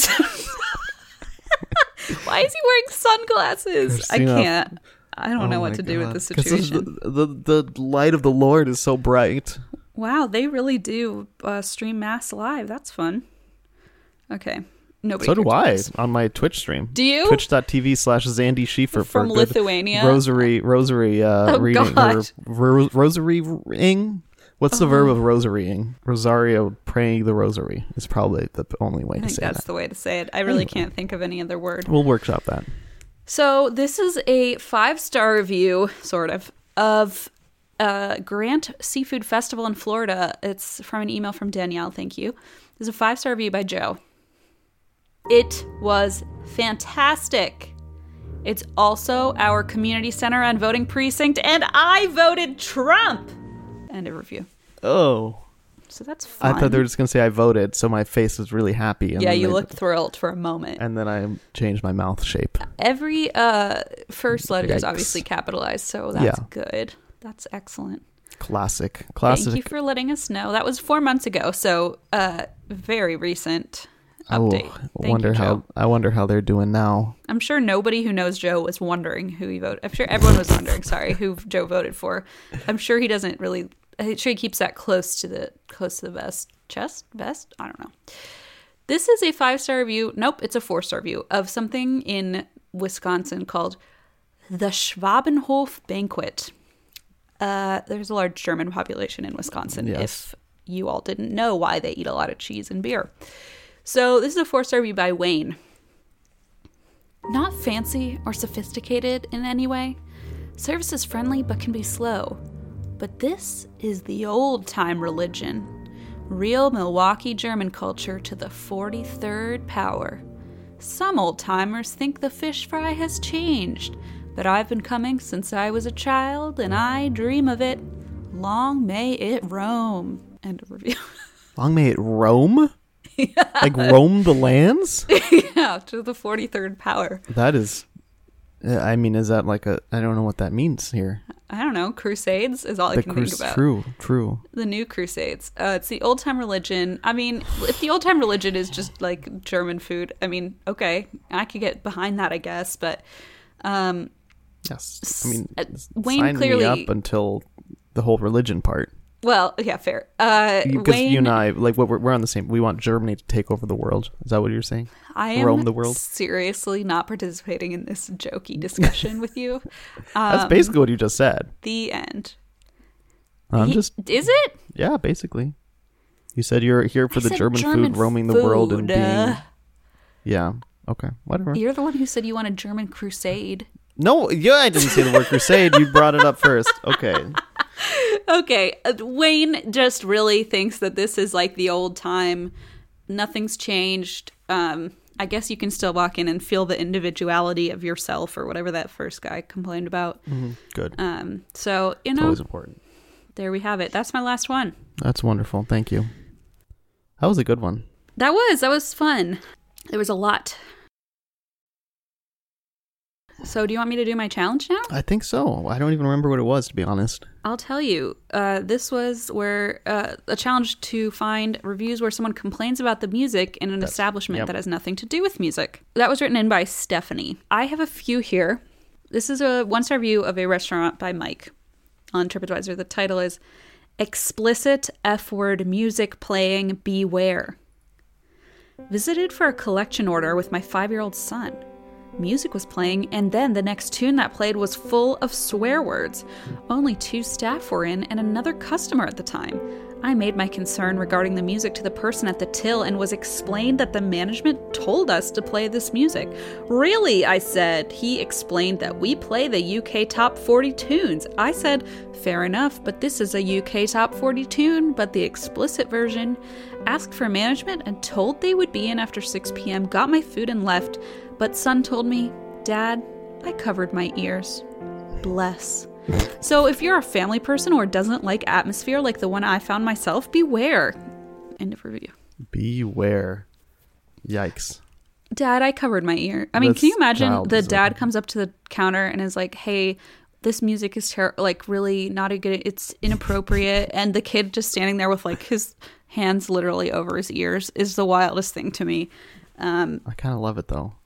Speaker 5: Why is he wearing sunglasses?
Speaker 4: Christina.
Speaker 5: I can't. I don't know
Speaker 4: Oh
Speaker 5: what
Speaker 4: my
Speaker 5: to do with
Speaker 4: God.
Speaker 5: this
Speaker 4: 'Cause this is
Speaker 5: situation.
Speaker 4: The, the the light of the Lord is so bright.
Speaker 5: Wow, they really do uh, stream Mass live. That's fun. Okay. Nobody
Speaker 4: So do
Speaker 5: cared
Speaker 4: I
Speaker 5: twice.
Speaker 4: on my Twitch stream.
Speaker 5: Do you?
Speaker 4: Twitch.tv slash Zandy Schiefer
Speaker 5: From
Speaker 4: for good
Speaker 5: Lithuania?
Speaker 4: Rosary rosary uh,
Speaker 5: Oh,
Speaker 4: reading
Speaker 5: God.
Speaker 4: or ro- rosarying. What's the
Speaker 5: Oh.
Speaker 4: verb of rosarying? Rosario, praying the rosary is probably the only way
Speaker 5: I
Speaker 4: to
Speaker 5: think
Speaker 4: say
Speaker 5: that's
Speaker 4: that.
Speaker 5: the way to say it. I really
Speaker 4: Anyway.
Speaker 5: can't think of any other word.
Speaker 4: We'll workshop that.
Speaker 5: So this is a five-star review, sort of, of uh, Grant Seafood Festival in Florida. It's from an email from Danielle. Thank you. There's a five-star review by Joe. It was fantastic. It's also our community center and voting precinct, and I voted Trump. End of review.
Speaker 4: Oh.
Speaker 5: So that's fun.
Speaker 4: I thought they were just going to say I voted, so my face was really happy. And
Speaker 5: yeah,
Speaker 4: then
Speaker 5: you
Speaker 4: they-
Speaker 5: looked thrilled for a moment.
Speaker 4: And then I changed my mouth shape.
Speaker 5: Every uh, first letter is
Speaker 4: Yikes.
Speaker 5: obviously capitalized, so that's
Speaker 4: Yeah.
Speaker 5: good. That's excellent.
Speaker 4: Classic. Classic.
Speaker 5: Thank you for letting us know. That was four months ago, so uh, very recent update.
Speaker 4: Oh,
Speaker 5: Thank
Speaker 4: wonder
Speaker 5: you,
Speaker 4: how
Speaker 5: Joe.
Speaker 4: I wonder how they're doing now.
Speaker 5: I'm sure nobody who knows Joe was wondering who he voted. I'm sure everyone was wondering. Sorry, who Joe voted for. I'm sure he doesn't really. I'm sure he keeps that close to the close to the vest, chest, vest. I don't know. This is a five star review. Nope, it's a four star review of something in Wisconsin called the Schwabenhof Banquet. Uh, there's a large German population in Wisconsin.
Speaker 4: Yes.
Speaker 5: If you all didn't know why they eat a lot of cheese and beer. So this is a four-star review by Wayne. Not fancy or sophisticated in any way. Service is friendly but can be slow. But this is the old-time religion. Real Milwaukee German culture to the forty-third power. Some old-timers think the fish fry has changed, but I've been coming since I was a child and I dream of it. Long may it roam. End of review.
Speaker 4: Long may it roam? Like roam the lands?
Speaker 5: Yeah, to the forty-third power.
Speaker 4: That is, uh, I mean, is that like a, I don't know what that means here.
Speaker 5: I don't know. Crusades is all I
Speaker 4: The
Speaker 5: can
Speaker 4: crus-
Speaker 5: think about.
Speaker 4: True, true.
Speaker 5: The new Crusades. Uh, it's the old time religion. I mean, if the old time religion is just like German food, I mean, okay, I could get behind that, I guess. But um,
Speaker 4: Yes. I mean,
Speaker 5: uh,
Speaker 4: s-
Speaker 5: Wayne
Speaker 4: sign
Speaker 5: clearly-
Speaker 4: me up until the whole religion part.
Speaker 5: well, yeah, fair. Uh,
Speaker 4: Because
Speaker 5: Wayne,
Speaker 4: you and I, like, we're, we're on the same, we want Germany to take over the world. Is that what you're saying?
Speaker 5: I am
Speaker 4: roam the world?
Speaker 5: seriously not participating in this jokey discussion with you.
Speaker 4: That's
Speaker 5: Um,
Speaker 4: basically what you just said.
Speaker 5: the end.
Speaker 4: I'm
Speaker 5: Ye-
Speaker 4: just,
Speaker 5: Is it?
Speaker 4: yeah, basically. You said you're here for
Speaker 5: I
Speaker 4: the
Speaker 5: said
Speaker 4: German,
Speaker 5: German
Speaker 4: food, roaming the world and
Speaker 5: food,
Speaker 4: being,
Speaker 5: uh.
Speaker 4: yeah, okay, whatever.
Speaker 5: You're the one who said you want a German crusade.
Speaker 4: No, yeah, I didn't say the word crusade. You brought it up first. Okay.
Speaker 5: Okay, uh, Wayne just really thinks that this is like the old time. Nothing's changed. Um, I guess you can still walk in and feel the individuality of yourself or whatever that first guy complained about.
Speaker 4: Mm-hmm. Good.
Speaker 5: Um, so, you
Speaker 4: It's
Speaker 5: know,
Speaker 4: always important.
Speaker 5: there we have it. That's my last one.
Speaker 4: That's wonderful. Thank you. That was a good one.
Speaker 5: That was, that was fun. There was a lot. So do you want me to do my challenge now?
Speaker 4: I think so. I don't even remember what it was, to be honest.
Speaker 5: I'll tell you, uh, this was where uh, a challenge to find reviews where someone complains about the music in an That's, establishment yep. that has nothing to do with music. That was written in by Stephanie. I have a few here. This is a one-star review of a restaurant by Mike on TripAdvisor. The title is Explicit F-Word Music Playing Beware. Visited for a collection order with my five-year-old son. Music was playing, and then the next tune that played was full of swear words. Only two staff were in and another customer at the time. I made my concern regarding the music to the person at the till and was explained that the management told us to play this music. Really, I said. He explained that we play the U K Top forty tunes. I said, fair enough, but this is a U K Top forty tune, but the explicit version. Asked for management and told they would be in after six p.m., got my food and left. But son told me, Dad, I covered my ears. Bless. So if you're a family person or doesn't like atmosphere like the one I found myself, beware. End of review.
Speaker 4: Beware. Yikes.
Speaker 5: Dad, I covered my ear. I mean, this can you imagine the dad like... comes up to the counter and is like, hey, this music is ter- like really not a good, it's inappropriate. And the kid just standing there with like his hands literally over his ears is the wildest thing to me. Um,
Speaker 4: I kind of love it though.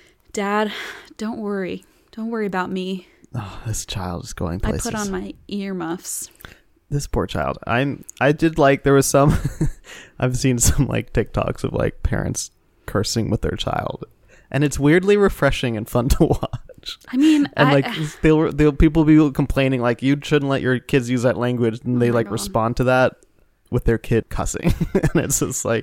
Speaker 5: Dad, don't worry. Don't worry about me.
Speaker 4: Oh, this child is going places.
Speaker 5: I put on my earmuffs.
Speaker 4: This poor child. I'm. I did like there was some. I've seen some like TikToks of like parents cursing with their child, and it's weirdly refreshing and fun to watch.
Speaker 5: I mean,
Speaker 4: and
Speaker 5: I,
Speaker 4: like they'll they'll people be complaining like you shouldn't let your kids use that language, and they oh like God. respond to that with their kid cussing, and it's just like.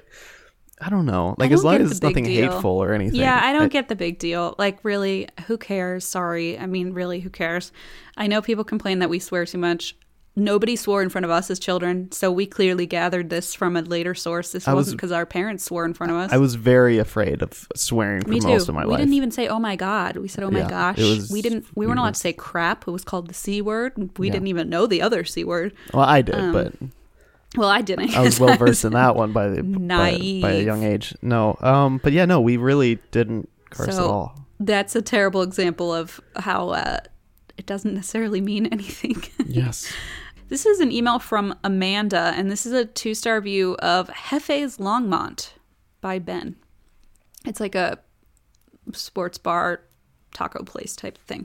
Speaker 4: I don't know. Like, as long as it's nothing deal. hateful or anything.
Speaker 5: Yeah, I don't I, get the big deal. Like, really, who cares? Sorry. I mean, really, who cares? I know people complain that we swear too much. Nobody swore in front of us as children, so we clearly gathered this from a later source. This I wasn't because our parents swore in front of us.
Speaker 4: I was very afraid of swearing for
Speaker 5: Me too.
Speaker 4: most of my
Speaker 5: we
Speaker 4: life.
Speaker 5: We didn't even say, oh my God. We said, oh my yeah, gosh. Was, we didn't. We weren't allowed to say crap. It was called the C word. We yeah. didn't even know the other C word.
Speaker 4: Well, I did, um, but...
Speaker 5: Well, I didn't.
Speaker 4: I was well versed in that one by, the, by by a young age. No, um, but yeah, no, we really didn't curse
Speaker 5: so,
Speaker 4: at all.
Speaker 5: That's a terrible example of how uh, it doesn't necessarily mean anything.
Speaker 4: Yes.
Speaker 5: This is an email from Amanda, and this is a two-star review of Hefe's Longmont by Ben. It's like a sports bar, taco place type thing.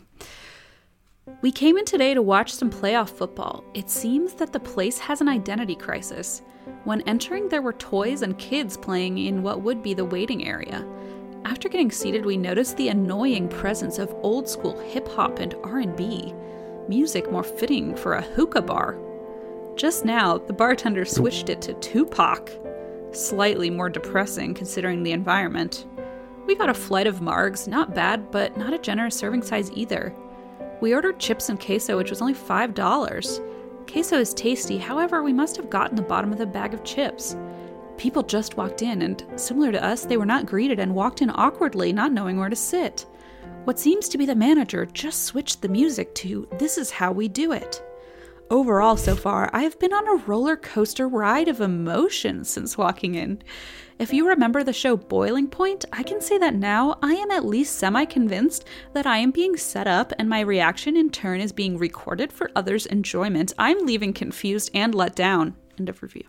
Speaker 5: We came in today to watch some playoff football. It seems that the place has an identity crisis. When entering, there were toys and kids playing in what would be the waiting area. After getting seated, we noticed the annoying presence of old-school hip-hop and R and B. Music more fitting for a hookah bar. Just now, the bartender switched it to Tupac. Slightly more depressing considering the environment. We got a flight of margs, not bad, but not a generous serving size either. We ordered chips and queso, which was only five dollars. Queso is tasty, however, we must have gotten the bottom of the bag of chips. People just walked in, and similar to us, they were not greeted and walked in awkwardly, not knowing where to sit. What seems to be the manager just switched the music to "This is how we do it." Overall, so far, I have been on a roller coaster ride of emotions since walking in. If you remember the show Boiling Point, I can say that now I am at least semi-convinced that I am being set up and my reaction in turn is being recorded for others' enjoyment. I'm leaving confused and let down. End of review.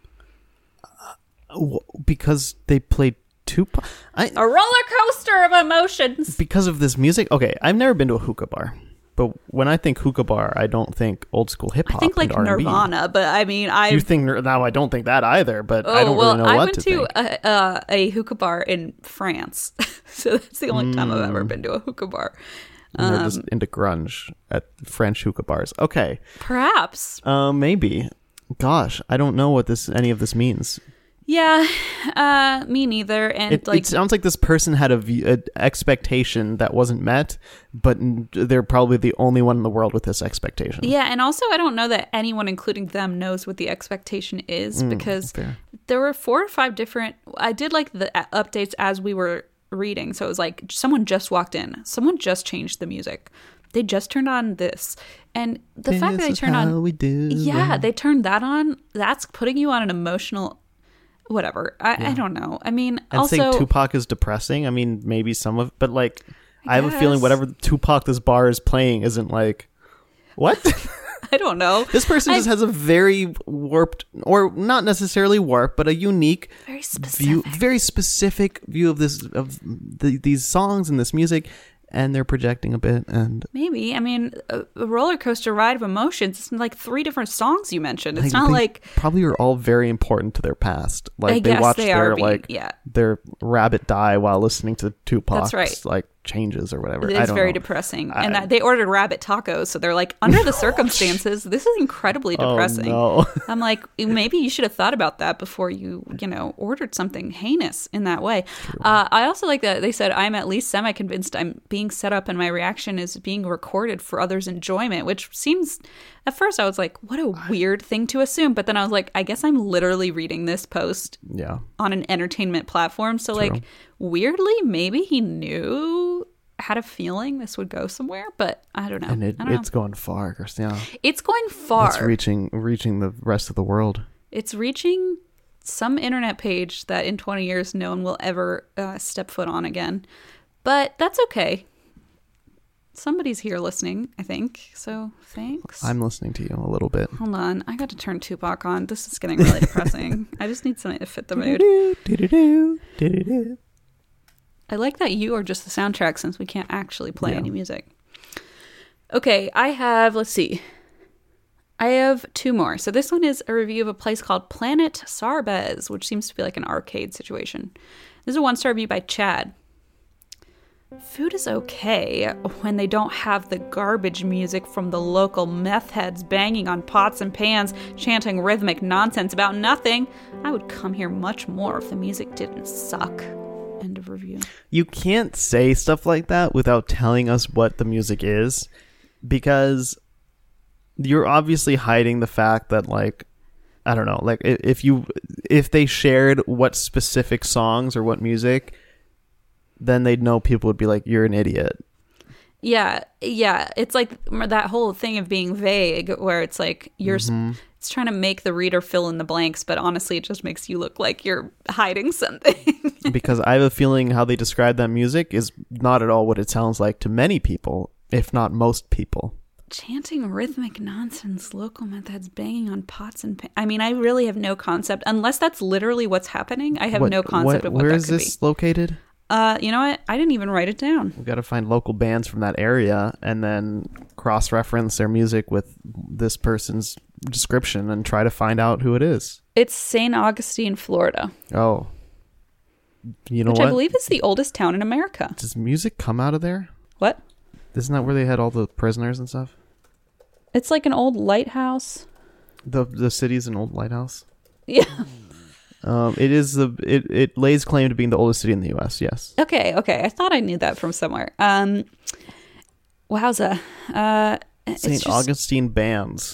Speaker 4: Uh, because they played Tupac? I,
Speaker 5: a roller coaster of emotions.
Speaker 4: Because of this music? Okay, I've never been to a hookah bar. But when I think hookah bar, I don't think old school hip hop.
Speaker 5: I think like
Speaker 4: and R and B.
Speaker 5: Nirvana, but I mean, I.
Speaker 4: You think now? I don't think that either, but
Speaker 5: oh,
Speaker 4: I don't
Speaker 5: well,
Speaker 4: really know
Speaker 5: I
Speaker 4: what to think.
Speaker 5: I went to a, a, a hookah bar in France, so that's the only mm. time I've ever been to a hookah bar.
Speaker 4: Um, they're just into grunge at French hookah bars. Okay,
Speaker 5: perhaps.
Speaker 4: Uh, maybe. Gosh, I don't know what this any of this means.
Speaker 5: Yeah, uh, me neither. And
Speaker 4: it,
Speaker 5: like,
Speaker 4: it sounds like this person had a, v- a expectation that wasn't met, but they're probably the only one in the world with this expectation.
Speaker 5: Yeah, and also I don't know that anyone, including them, knows what the expectation is mm, because fair. There were four or five different. I did like the updates as we were reading, so it was like someone just walked in, someone just changed the music. They just turned on this. And the
Speaker 4: this
Speaker 5: fact that they turned on
Speaker 4: we do
Speaker 5: yeah, they turned that on, that's putting you on an emotional whatever. I, yeah. I don't know. I mean,
Speaker 4: and
Speaker 5: also
Speaker 4: saying Tupac is depressing. I mean, maybe some of, but like, I, I have a feeling whatever Tupac this bar is playing isn't like, what?
Speaker 5: I don't know.
Speaker 4: This person
Speaker 5: I-
Speaker 4: just has a very warped, or not necessarily warped, but a unique,
Speaker 5: Very specific.
Speaker 4: view, very specific view of this of the, these songs and this music, and they're projecting a bit. And
Speaker 5: Maybe. I mean, a, a roller coaster ride of emotions. It's like three different songs you mentioned. It's
Speaker 4: I
Speaker 5: not
Speaker 4: think
Speaker 5: like
Speaker 4: probably are all very important to their past. Like
Speaker 5: I
Speaker 4: they
Speaker 5: guess
Speaker 4: watched
Speaker 5: they
Speaker 4: their
Speaker 5: are being-
Speaker 4: like
Speaker 5: yeah.
Speaker 4: their rabbit die while listening to Tupac's
Speaker 5: That's right.
Speaker 4: like changes or whatever.
Speaker 5: it
Speaker 4: I
Speaker 5: is
Speaker 4: don't
Speaker 5: very
Speaker 4: know.
Speaker 5: depressing.
Speaker 4: I-
Speaker 5: and that they ordered rabbit tacos, so they're like, under the circumstances, this is incredibly depressing.
Speaker 4: Oh, no.
Speaker 5: I'm like, maybe you should have thought about that before you, you know, ordered something heinous in that way. Uh, I also like that they said, I'm at least semi-convinced I'm being set up and my reaction is being recorded for others' enjoyment, which seems, at first I was like, what a weird thing to assume. But then I was like, I guess I'm literally reading this post
Speaker 4: Yeah.
Speaker 5: on an entertainment platform. So like, weirdly, maybe he knew, had a feeling this would go somewhere, but I don't know.
Speaker 4: And it,
Speaker 5: I don't
Speaker 4: it's
Speaker 5: know.
Speaker 4: going far, Christina.
Speaker 5: It's going far.
Speaker 4: It's reaching reaching the rest of the world.
Speaker 5: It's reaching some internet page that in twenty years no one will ever uh, step foot on again. But that's okay. Somebody's here listening, I think. So thanks.
Speaker 4: I'm listening to you a little bit.
Speaker 5: Hold on. I got to turn Tupac on. This is getting really depressing. I just need something to fit the mood.
Speaker 4: Do-do-do, do-do-do.
Speaker 5: I like that you are just the soundtrack since we can't actually play
Speaker 4: Yeah.
Speaker 5: any music. Okay, I have, let's see. I have two more. So this one is a review of a place called Planet Sarbez, which seems to be like an arcade situation. This is a one-star review by Chad. Food is okay when they don't have the garbage music from the local meth heads banging on pots and pans, chanting rhythmic nonsense about nothing. I would come here much more if the music didn't suck. End of review.
Speaker 4: You can't say stuff like that without telling us what the music is, because you're obviously hiding the fact that, like, I don't know, like i- if you if they shared what specific songs or what music, then they'd know people would be like, you're an idiot.
Speaker 5: Yeah, yeah. It's like that whole thing of being vague, where it's like you're
Speaker 4: Mm-hmm.
Speaker 5: it's trying to make the reader fill in the blanks, but honestly, it just makes you look like you're hiding something.
Speaker 4: Because I have a feeling how they describe that music is not at all what it sounds like to many people, if not most people.
Speaker 5: Chanting rhythmic nonsense, local methods, banging on pots and pans. I mean, I really have no concept, unless that's literally what's happening. I have
Speaker 4: What-
Speaker 5: no concept
Speaker 4: what-
Speaker 5: of what
Speaker 4: where
Speaker 5: that
Speaker 4: is
Speaker 5: could
Speaker 4: this
Speaker 5: be.
Speaker 4: located?
Speaker 5: Uh, you know what? I didn't even write it down.
Speaker 4: We've got to find local bands from that area and then cross-reference their music with this person's description and try to find out who it is.
Speaker 5: It's Saint Augustine, Florida,
Speaker 4: Oh. You know
Speaker 5: which
Speaker 4: what?
Speaker 5: I believe is the oldest town in America.
Speaker 4: Does music come out of there?
Speaker 5: What?
Speaker 4: Isn't that where they had all the prisoners and stuff?
Speaker 5: It's like an old lighthouse.
Speaker 4: The the city's an old lighthouse.
Speaker 5: Yeah.
Speaker 4: Um, it is the it, it lays claim to being the oldest city in the U S. Yes.
Speaker 5: Okay, okay. I thought I knew that from somewhere. Um, wowza. Uh, it's
Speaker 4: Saint
Speaker 5: just-
Speaker 4: Augustine bands.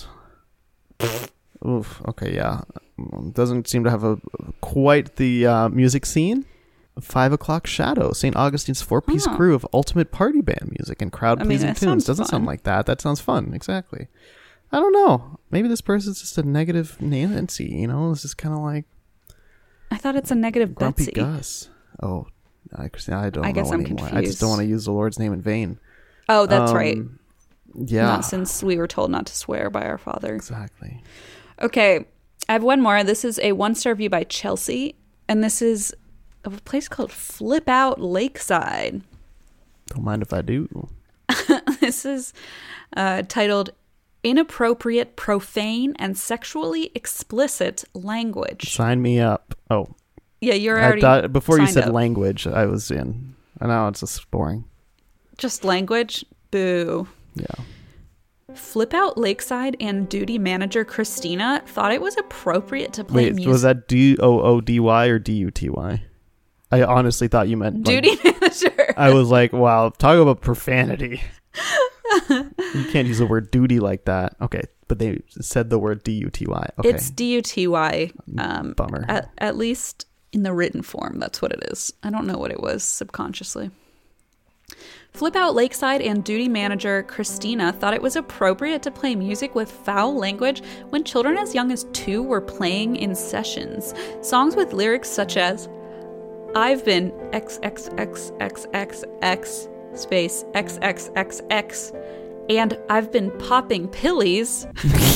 Speaker 4: Oof. Okay. Yeah. Doesn't seem to have a quite the uh, music scene. Five O'Clock Shadow, Saint Augustine's four-piece
Speaker 5: Oh.
Speaker 4: crew of ultimate party band music and crowd-pleasing
Speaker 5: that
Speaker 4: tunes.
Speaker 5: sounds
Speaker 4: Doesn't
Speaker 5: fun.
Speaker 4: sound like that. That sounds fun. Exactly. I don't know. Maybe this person's just a negative Nancy. You know, this is kind of like
Speaker 5: I thought it's a negative
Speaker 4: Grumpy
Speaker 5: Betsy.
Speaker 4: Gus. Oh, I, I don't
Speaker 5: I guess
Speaker 4: know
Speaker 5: I'm
Speaker 4: anymore. I just
Speaker 5: confused.
Speaker 4: don't want to use the Lord's name in vain.
Speaker 5: Oh, that's
Speaker 4: Um,
Speaker 5: right.
Speaker 4: Yeah.
Speaker 5: Not since we were told not to swear by our father.
Speaker 4: Exactly.
Speaker 5: Okay, I have one more. This is a one-star review by Chelsea, and this is of a place called Flip Out Lakeside.
Speaker 4: Don't mind if I do.
Speaker 5: This is uh, titled Inappropriate, Profane, and Sexually Explicit Language.
Speaker 4: Sign me up. Oh,
Speaker 5: Yeah, you're
Speaker 4: I
Speaker 5: already
Speaker 4: thought before you
Speaker 5: signed
Speaker 4: said
Speaker 5: up.
Speaker 4: language, I was in. I know it's just boring.
Speaker 5: Just language? Boo.
Speaker 4: Yeah.
Speaker 5: Flip Out Lakeside and duty manager Christina thought it was appropriate to play
Speaker 4: Wait,
Speaker 5: music.
Speaker 4: was that D O O D Y or D U T Y? I honestly thought you meant like,
Speaker 5: duty manager?
Speaker 4: I was like, wow, talk about profanity. You can't use the word duty like that. Okay, but they said the word D U T Y. Okay,
Speaker 5: It's D U T Y. Um,
Speaker 4: Bummer.
Speaker 5: At, at least in the written form, that's what it is. I don't know what it was subconsciously. Flip Out Lakeside and duty manager Christina thought it was appropriate to play music with foul language when children as young as two were playing in sessions. Songs with lyrics such as, I've been X X X X X X space X X X X and I've been popping pillies.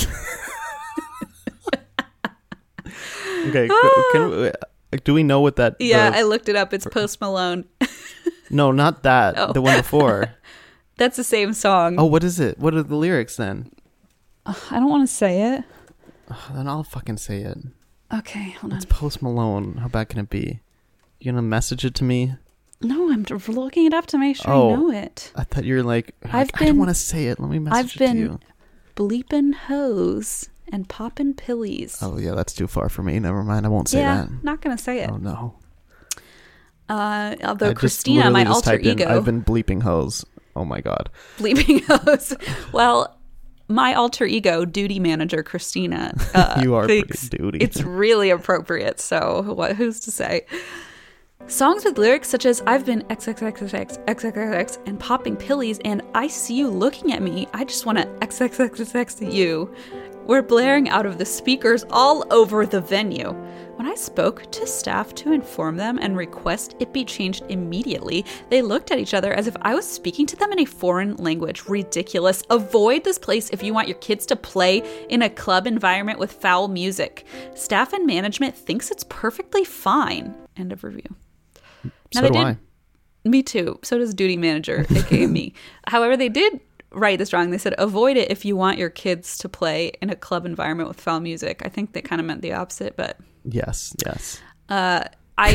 Speaker 4: Okay, can we, do we know what that?
Speaker 5: Yeah,
Speaker 4: the,
Speaker 5: I looked it up. It's Post Malone.
Speaker 4: No, not that.
Speaker 5: Oh.
Speaker 4: The one before.
Speaker 5: That's the same song.
Speaker 4: Oh, what is it? What are the lyrics then?
Speaker 5: I don't want to say it.
Speaker 4: Oh, then I'll fucking say it.
Speaker 5: Okay, hold on.
Speaker 4: It's Post Malone. How bad can it be? You gonna message it to me?
Speaker 5: No, I'm looking it up to make sure
Speaker 4: Oh,
Speaker 5: I know it.
Speaker 4: I thought you were like,
Speaker 5: I've
Speaker 4: I
Speaker 5: been-
Speaker 4: don't want to say it. Let me message
Speaker 5: I've
Speaker 4: it
Speaker 5: been
Speaker 4: to you.
Speaker 5: bleeping hoes and popping pillies.
Speaker 4: Oh yeah, that's too far for me. Never mind. I won't say
Speaker 5: yeah,
Speaker 4: that.
Speaker 5: not gonna say it.
Speaker 4: Oh no.
Speaker 5: Uh, although
Speaker 4: I just
Speaker 5: Christina,
Speaker 4: literally
Speaker 5: my
Speaker 4: just
Speaker 5: alter
Speaker 4: typed in,
Speaker 5: ego,
Speaker 4: I've been bleeping hoes. Oh my god.
Speaker 5: bleeping hoes. Well, my alter ego, duty manager Christina, uh,
Speaker 4: You are pretty
Speaker 5: thinks
Speaker 4: duty.
Speaker 5: it's really appropriate. So what? Who's to say? Songs with lyrics such as "I've been X X X X X X X X and popping pillies and I see you looking at me. I just want to X X X X X you." Were blaring out of the speakers all over the venue. When I spoke to staff to inform them and request it be changed immediately, they looked at each other as if I was speaking to them in a foreign language. Ridiculous. Avoid this place if you want your kids to play in a club environment with foul music. Staff and management thinks it's perfectly fine. End of review.
Speaker 4: So
Speaker 5: they
Speaker 4: do
Speaker 5: did-
Speaker 4: I.
Speaker 5: Me too. So does duty manager, aka me. However, they did write this wrong. They said, avoid it if you want your kids to play in a club environment with foul music. I think they kind of meant the opposite, but
Speaker 4: Yes, yes.
Speaker 5: uh, I,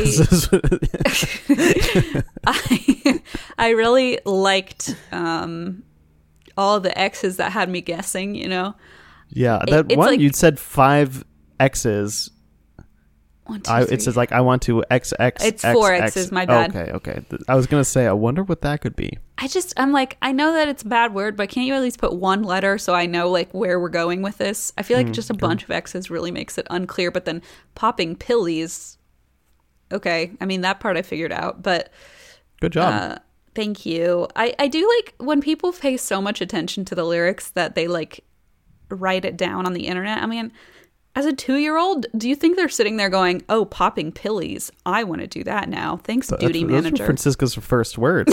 Speaker 5: I I really liked um, all the X's that had me guessing, you know?
Speaker 4: Yeah, that
Speaker 5: it's
Speaker 4: one
Speaker 5: like-
Speaker 4: you said five X's.
Speaker 5: One, two,
Speaker 4: I,
Speaker 5: three.
Speaker 4: it says like I want to X X.
Speaker 5: It's
Speaker 4: X,
Speaker 5: four
Speaker 4: X.
Speaker 5: X's, my bad.
Speaker 4: Okay, okay. Th- I was gonna say, I wonder what that could be.
Speaker 5: I just, I'm like, I know that it's a bad word, but can't you at least put one letter so I know like where we're going with this? I feel like just a bunch of X's really makes it unclear, but then popping pillies, okay. I mean, that part I figured out, but
Speaker 4: Good job.
Speaker 5: uh, thank you. I, I do like when people pay so much attention to the lyrics that they like write it down on the internet. I mean, as a two-year-old, do you think they're sitting there going, oh, popping pillies, I want to do that now. Thanks,
Speaker 4: Th-
Speaker 5: duty
Speaker 4: those were
Speaker 5: manager.
Speaker 4: Francisca's first words.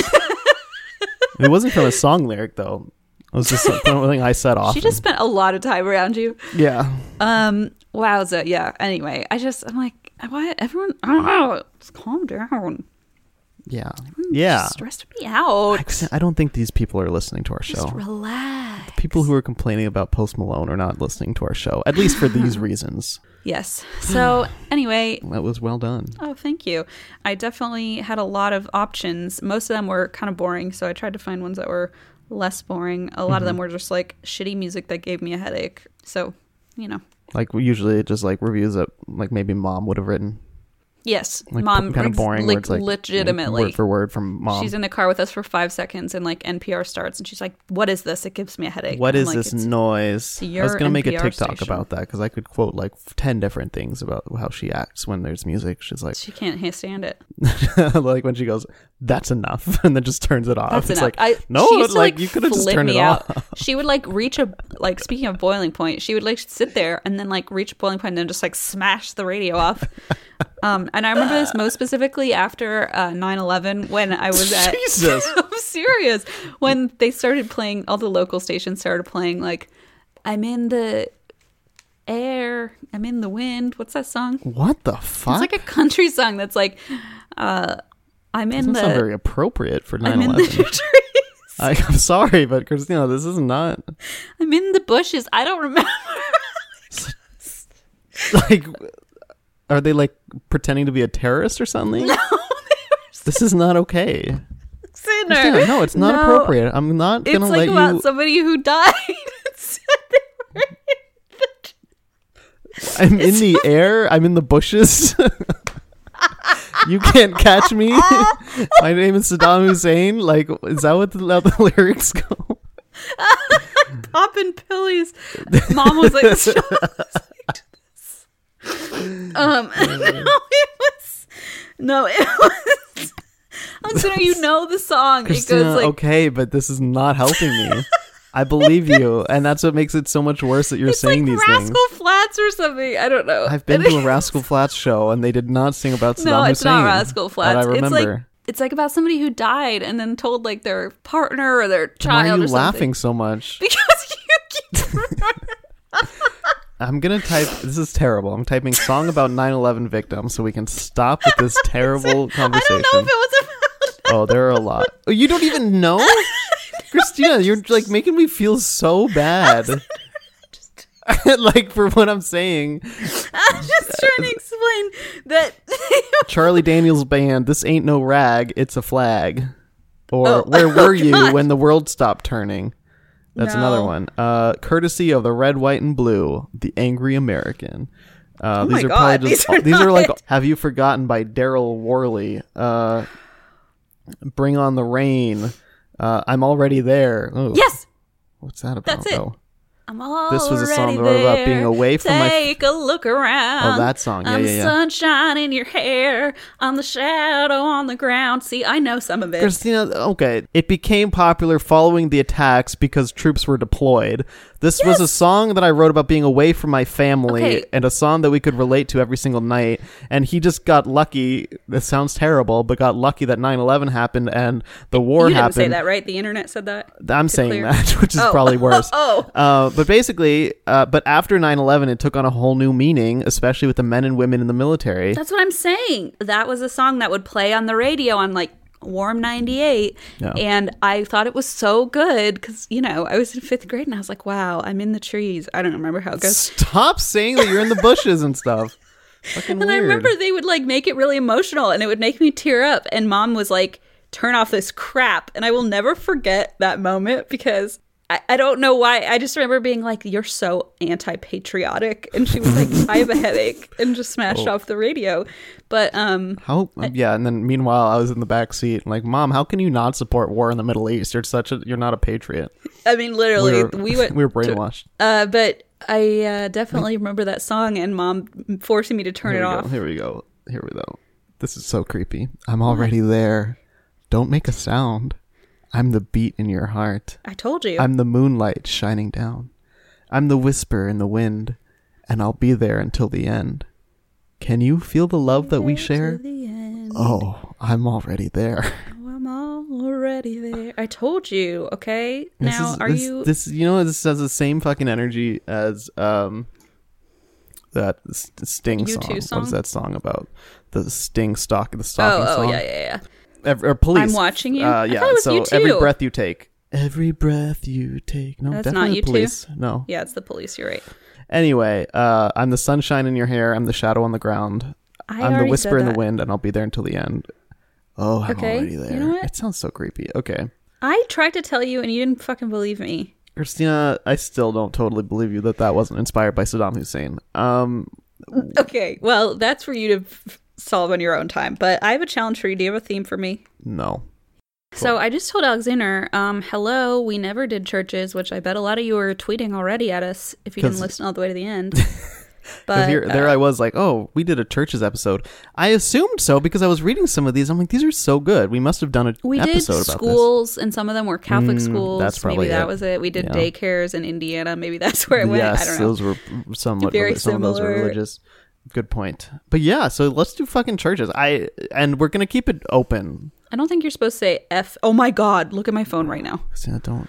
Speaker 4: It wasn't from a song lyric though. It was just something I said often.
Speaker 5: She just spent a lot of time around you.
Speaker 4: yeah.
Speaker 5: Um, wowza, yeah. Anyway, I just, I'm like, why everyone, I don't know, just calm down.
Speaker 4: Yeah. Yeah.
Speaker 5: Stressed me out.
Speaker 4: I don't think these people are listening to our show.
Speaker 5: Just relax.
Speaker 4: People who are complaining about Post Malone are not listening to our show, at least for these reasons.
Speaker 5: Yes. So anyway,
Speaker 4: That was well done.
Speaker 5: oh, thank you. I definitely had a lot of options. Most of them were kind of boring, so I tried to find ones that were less boring. A lot of them were just like shitty music that gave me a headache. So, you know.
Speaker 4: Like we usually just like reviews that like maybe mom would have written.
Speaker 5: Yes,
Speaker 4: Like
Speaker 5: mom,
Speaker 4: kind of boring.
Speaker 5: like,
Speaker 4: where it's like
Speaker 5: legitimately.
Speaker 4: word for word from mom.
Speaker 5: She's in the car with us for five seconds, and like N P R starts, and she's like, "What is this? It gives me a headache."
Speaker 4: What
Speaker 5: I'm
Speaker 4: is
Speaker 5: like,
Speaker 4: this
Speaker 5: "It's-
Speaker 4: noise? I
Speaker 5: your
Speaker 4: was gonna make a
Speaker 5: N P R
Speaker 4: TikTok
Speaker 5: station."
Speaker 4: about that because I could quote like ten different things about how she acts when there's music. She's like,
Speaker 5: She can't ha- stand it.
Speaker 4: like when she goes, "That's enough," and then just turns it off.
Speaker 5: That's
Speaker 4: it's
Speaker 5: enough.
Speaker 4: like,
Speaker 5: I,
Speaker 4: no,
Speaker 5: she used to,
Speaker 4: like you could have just
Speaker 5: flip
Speaker 4: turned it
Speaker 5: me out.
Speaker 4: off.
Speaker 5: She would like reach a like speaking of boiling point, she would like sit there and then like reach a boiling point and then just like smash the radio off. Um, and I remember this most specifically after uh, nine eleven when I was at.
Speaker 4: Jesus.
Speaker 5: I'm serious. When they started playing, all the local stations started playing like, "I'm in the air, I'm in the wind." What's that song?
Speaker 4: What the fuck?
Speaker 5: It's like a country song that's like, uh, "I'm in
Speaker 4: Doesn't
Speaker 5: the
Speaker 4: sound very appropriate for
Speaker 5: I'm
Speaker 4: nine
Speaker 5: in the
Speaker 4: eleven.
Speaker 5: trees.
Speaker 4: I, I'm sorry, but Christina, this is not
Speaker 5: I'm in the bushes." I don't remember.
Speaker 4: like. Are they like pretending to be a terrorist or something?
Speaker 5: No,
Speaker 4: This is not okay.
Speaker 5: sinner.
Speaker 4: Christina, no, it's not
Speaker 5: No.
Speaker 4: appropriate. I'm not
Speaker 5: It's
Speaker 4: gonna
Speaker 5: like
Speaker 4: let
Speaker 5: about
Speaker 4: you.
Speaker 5: somebody who died. and said they were in the-
Speaker 4: I'm in the air. I'm in the bushes. You can't catch me. My name is Saddam Hussein. Like, is that what the, how the lyrics go?
Speaker 5: Popping pillies. Mom was like, "Stop listening to this." Um, no, it was no, it was. I'm sorry, you know the song.
Speaker 4: Christina,
Speaker 5: it goes like,
Speaker 4: okay, but this is not helping me. I believe you, and that's what makes it so much worse that you're
Speaker 5: it's
Speaker 4: saying
Speaker 5: like
Speaker 4: these
Speaker 5: Rascal
Speaker 4: things.
Speaker 5: Flats or something. I don't know.
Speaker 4: I've been to a Rascal Flats show, and they did not sing about Saddam
Speaker 5: No, it's
Speaker 4: Hussein.
Speaker 5: not Rascal
Speaker 4: that
Speaker 5: Flats.
Speaker 4: I
Speaker 5: It's
Speaker 4: remember.
Speaker 5: like It's like about somebody who died and then told like their partner or their
Speaker 4: Why
Speaker 5: child
Speaker 4: are
Speaker 5: or
Speaker 4: you
Speaker 5: something.
Speaker 4: laughing so much?
Speaker 5: Because you keep
Speaker 4: I'm gonna type. This is terrible. I'm typing song about nine eleven victims so we can stop with this terrible conversation.
Speaker 5: I don't know if it was about
Speaker 4: Oh, there are a lot. Oh, you don't even know, Christina. You're like making me feel so bad. Like for what I'm saying.
Speaker 5: I'm just trying to explain that.
Speaker 4: Charlie Daniels Band. This ain't no rag. It's a flag. Or
Speaker 5: Oh,
Speaker 4: where
Speaker 5: oh,
Speaker 4: were you
Speaker 5: God.
Speaker 4: when the world stopped turning? That's
Speaker 5: No.
Speaker 4: another one. Uh, courtesy of the red, white, and blue, the angry American. Uh,
Speaker 5: Oh
Speaker 4: these
Speaker 5: my
Speaker 4: are
Speaker 5: God,
Speaker 4: probably just
Speaker 5: these are
Speaker 4: these are like
Speaker 5: not-
Speaker 4: Have You Forgotten by Daryl Worley. Uh, Bring on the Rain. Uh, I'm Already There. Ooh,
Speaker 5: Yes,
Speaker 4: what's that about?
Speaker 5: That's it.
Speaker 4: though?
Speaker 5: I'm all
Speaker 4: This was a song
Speaker 5: already
Speaker 4: about
Speaker 5: there.
Speaker 4: being away from my f-
Speaker 5: Take a look around.
Speaker 4: Oh, that song. Yeah,
Speaker 5: I'm
Speaker 4: yeah,
Speaker 5: the
Speaker 4: yeah.
Speaker 5: sunshine in your hair. I'm the shadow on the ground. See, I know some of it.
Speaker 4: Christina, okay. It became popular following the attacks because troops were deployed. This was a song that I wrote about being away from my family
Speaker 5: Okay.
Speaker 4: and a song that we could relate to every single night. And he just got lucky. This sounds terrible, but got lucky that nine eleven happened and the war
Speaker 5: you didn't
Speaker 4: happened.
Speaker 5: say that, right? The internet said that.
Speaker 4: I'm
Speaker 5: To
Speaker 4: saying
Speaker 5: clear-
Speaker 4: that, which is
Speaker 5: Oh.
Speaker 4: probably worse.
Speaker 5: Oh.
Speaker 4: Uh, but basically, uh, but after nine eleven, it took on a whole new meaning, especially with the men and women in the military.
Speaker 5: That's what I'm saying. That was a song that would play on the radio on like Warm ninety-eight.
Speaker 4: Yeah.
Speaker 5: And I thought it was so good because, you know, I was in fifth grade and I was like, wow, I'm in the trees. I don't remember how it goes.
Speaker 4: Stop saying that you're in the bushes and stuff. Fucking
Speaker 5: And I
Speaker 4: weird.
Speaker 5: remember they would like make it really emotional and it would make me tear up. And mom was like, turn off this crap. And I will never forget that moment because I, I don't know why. I just remember being like, you're so anti-patriotic. And she was like, I have a headache and just smashed
Speaker 4: Oh.
Speaker 5: off the radio. But um,
Speaker 4: How? Yeah, and then meanwhile, I was in the back seat, like, Mom, how can you not support war in the Middle East? You're such a, you're not a patriot.
Speaker 5: I mean, literally,
Speaker 4: We were,
Speaker 5: we went.
Speaker 4: we were brainwashed.
Speaker 5: Uh, but I uh, definitely remember that song and mom forcing me to turn
Speaker 4: Here
Speaker 5: it
Speaker 4: we
Speaker 5: off.
Speaker 4: go. Here we go. Here we go. This is so creepy. I'm already there. Don't make a sound. I'm the beat in your heart.
Speaker 5: I told you.
Speaker 4: I'm the moonlight shining down. I'm the whisper in the wind, and I'll be there until the end. Can you feel the love that we share?
Speaker 5: To the end.
Speaker 4: Oh, I'm already there.
Speaker 5: Oh, I'm already there. I told you. Okay.
Speaker 4: This
Speaker 5: Now,
Speaker 4: is-
Speaker 5: are
Speaker 4: this,
Speaker 5: you?
Speaker 4: This, you know, this has the same fucking energy as um that S- Sting
Speaker 5: U
Speaker 4: song.
Speaker 5: two
Speaker 4: What is
Speaker 5: song?
Speaker 4: that song about? The Sting stock, the
Speaker 5: oh,
Speaker 4: stalking
Speaker 5: oh
Speaker 4: song.
Speaker 5: yeah, yeah, yeah.
Speaker 4: Ev- or police.
Speaker 5: I'm watching you?
Speaker 4: Uh,
Speaker 5: I
Speaker 4: yeah.
Speaker 5: thought it was
Speaker 4: so
Speaker 5: U two.
Speaker 4: every breath you take. Every breath you take. No,
Speaker 5: That's
Speaker 4: definitely
Speaker 5: not U two?
Speaker 4: police. No.
Speaker 5: Yeah, it's the police. You're right.
Speaker 4: Anyway, uh, I'm the sunshine in your hair. I'm the shadow on the ground.
Speaker 5: I
Speaker 4: I'm the
Speaker 5: already
Speaker 4: whisper
Speaker 5: said
Speaker 4: in the
Speaker 5: that.
Speaker 4: wind, and I'll be there until the end. Oh, I'm
Speaker 5: Okay,
Speaker 4: already
Speaker 5: you
Speaker 4: there.
Speaker 5: know what?
Speaker 4: It sounds so creepy. Okay.
Speaker 5: I tried to tell you, and you didn't fucking believe me.
Speaker 4: Christina, I still don't totally believe you that that wasn't inspired by Saddam Hussein. Um,
Speaker 5: Okay, well, that's for you to f- solve on your own time. But I have a challenge for you. Do you have a theme for me?
Speaker 4: no.
Speaker 5: So I just told Alexander, um, hello, we never did churches, which I bet a lot of you were tweeting already at us if you didn't
Speaker 4: 'Cause-
Speaker 5: listen all the way to the end.
Speaker 4: Because
Speaker 5: But
Speaker 4: here, there
Speaker 5: uh,
Speaker 4: I was like, oh, we did a churches episode. I assumed so because I was reading some of these. I'm like, these are so good. We must have done an
Speaker 5: we did
Speaker 4: episode about this.
Speaker 5: schools, and some of them were Catholic
Speaker 4: Mm,
Speaker 5: schools.
Speaker 4: that's probably
Speaker 5: Maybe that
Speaker 4: it.
Speaker 5: was it. We did
Speaker 4: Yeah.
Speaker 5: daycares in Indiana. Maybe that's where it went.
Speaker 4: Yes,
Speaker 5: I don't know.
Speaker 4: those were somewhat
Speaker 5: Very
Speaker 4: reli- some of those were
Speaker 5: similar.
Speaker 4: religious. Good point. But yeah, so let's do fucking churches. I and we're gonna keep it open.
Speaker 5: I don't think you're supposed to say F. Oh my God, look at my phone right now.
Speaker 4: Christina, don't.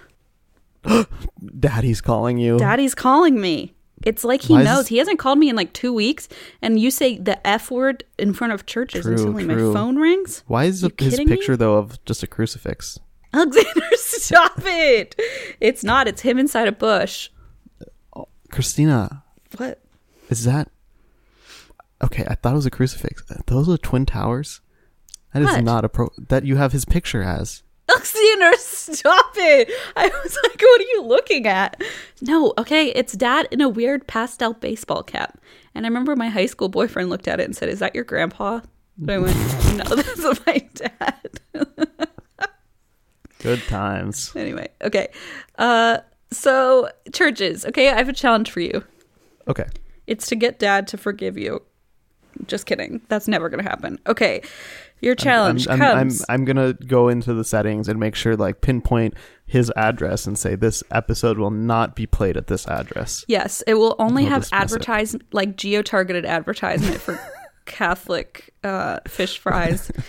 Speaker 4: Daddy's calling you.
Speaker 5: Daddy's calling me. It's like he
Speaker 4: Why is
Speaker 5: knows.
Speaker 4: this-
Speaker 5: He hasn't called me in like two weeks, and you say the F word in front of churches,
Speaker 4: True,
Speaker 5: and suddenly
Speaker 4: true.
Speaker 5: my phone rings.
Speaker 4: Why is
Speaker 5: You
Speaker 4: the, his
Speaker 5: kidding me?
Speaker 4: picture though of just a crucifix?
Speaker 5: Alexander, stop it! It's not. It's him inside a bush.
Speaker 4: Christina,
Speaker 5: What?
Speaker 4: is that okay? I thought it was a crucifix. Those are twin towers. That is
Speaker 5: What?
Speaker 4: not a pro. That you have his picture as.
Speaker 5: Alexander, stop it! I was like, what are you looking at? No, okay, it's dad in a weird pastel baseball cap. And I remember my high school boyfriend looked at it and said, is that your grandpa? And I went, no, that's my dad.
Speaker 4: Good times.
Speaker 5: Anyway, okay. Uh, so, churches, okay, I have a challenge for you.
Speaker 4: Okay.
Speaker 5: It's to get dad to forgive you. Just kidding. That's never going to happen. Okay. Your challenge
Speaker 4: I'm, I'm,
Speaker 5: comes.
Speaker 4: I'm, I'm gonna go into the settings and make sure, like, pinpoint his address and say this episode will not be played at this address.
Speaker 5: Yes, it will only
Speaker 4: We'll
Speaker 5: have
Speaker 4: dismiss it.
Speaker 5: advertise like geo-targeted advertisement for Catholic uh, fish fries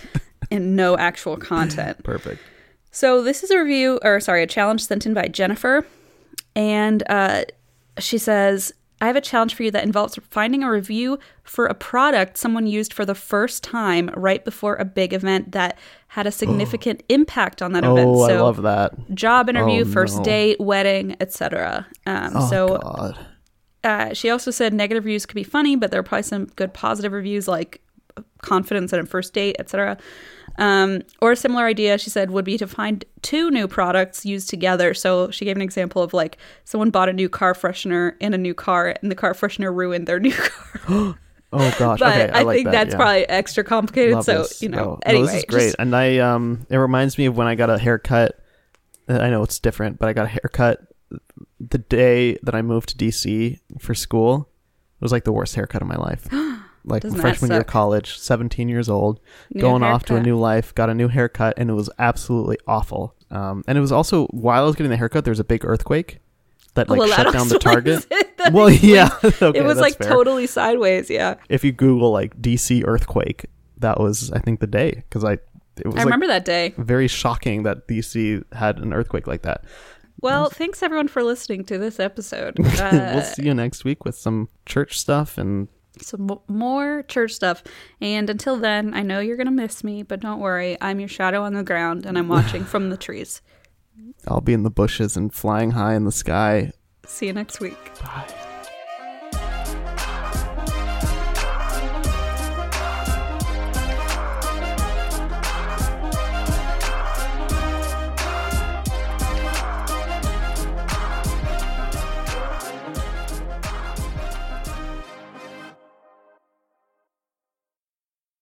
Speaker 5: and no actual content.
Speaker 4: Perfect.
Speaker 5: So this is a review, or sorry, a challenge sent in by Jennifer. And uh, she says, I have a challenge for you that involves finding a review for a product someone used for the first time right before a big event that had a significant impact on that
Speaker 4: oh,
Speaker 5: event.
Speaker 4: Oh,
Speaker 5: so
Speaker 4: I love that.
Speaker 5: Job interview,
Speaker 4: oh,
Speaker 5: first
Speaker 4: no.
Speaker 5: date, wedding, et cetera. Um,
Speaker 4: oh,
Speaker 5: so
Speaker 4: God.
Speaker 5: Uh, she also said negative reviews could be funny, but there are probably some good positive reviews like confidence at a first date, et cetera. Um, or a similar idea, she said, would be to find two new products used together. So she gave an example of like someone bought a new car freshener and a new car, and the car freshener ruined their new car.
Speaker 4: Oh gosh,
Speaker 5: but
Speaker 4: okay, I,
Speaker 5: I
Speaker 4: like
Speaker 5: think
Speaker 4: that,
Speaker 5: that's
Speaker 4: yeah.
Speaker 5: probably extra complicated.
Speaker 4: Love
Speaker 5: so
Speaker 4: this.
Speaker 5: you know,
Speaker 4: no.
Speaker 5: anyway,
Speaker 4: no, this is great,
Speaker 5: just-
Speaker 4: and I um, it reminds me of when I got a haircut. I know it's different, but I got a haircut the day that I moved to D C for school. It was like the worst haircut of my life. Like
Speaker 5: Doesn't that
Speaker 4: freshman year
Speaker 5: suck?
Speaker 4: of college, seventeen years old,
Speaker 5: New
Speaker 4: going off to a
Speaker 5: haircut.
Speaker 4: new life, got a new haircut, and it was absolutely awful. Um, and it was also, while I was getting the haircut, there was a big earthquake that like
Speaker 5: well,
Speaker 4: shut
Speaker 5: that
Speaker 4: down the
Speaker 5: explains
Speaker 4: Target.
Speaker 5: it. That
Speaker 4: Well,
Speaker 5: explains-
Speaker 4: yeah. Okay,
Speaker 5: it was
Speaker 4: that's
Speaker 5: like
Speaker 4: fair.
Speaker 5: totally sideways. Yeah.
Speaker 4: If you Google like D C earthquake, that was, I think, the day. Because I, it was
Speaker 5: I
Speaker 4: like
Speaker 5: remember that day.
Speaker 4: very shocking that D C had an earthquake like that.
Speaker 5: Well, thanks everyone for listening to this episode. Uh,
Speaker 4: We'll see you next week with some church stuff and
Speaker 5: some mo- more church stuff. And until then, I know you're going to miss me, but don't worry. I'm your shadow on the ground and I'm watching from the trees.
Speaker 4: I'll be in the bushes and flying high in the sky.
Speaker 5: See you next week.
Speaker 4: Bye.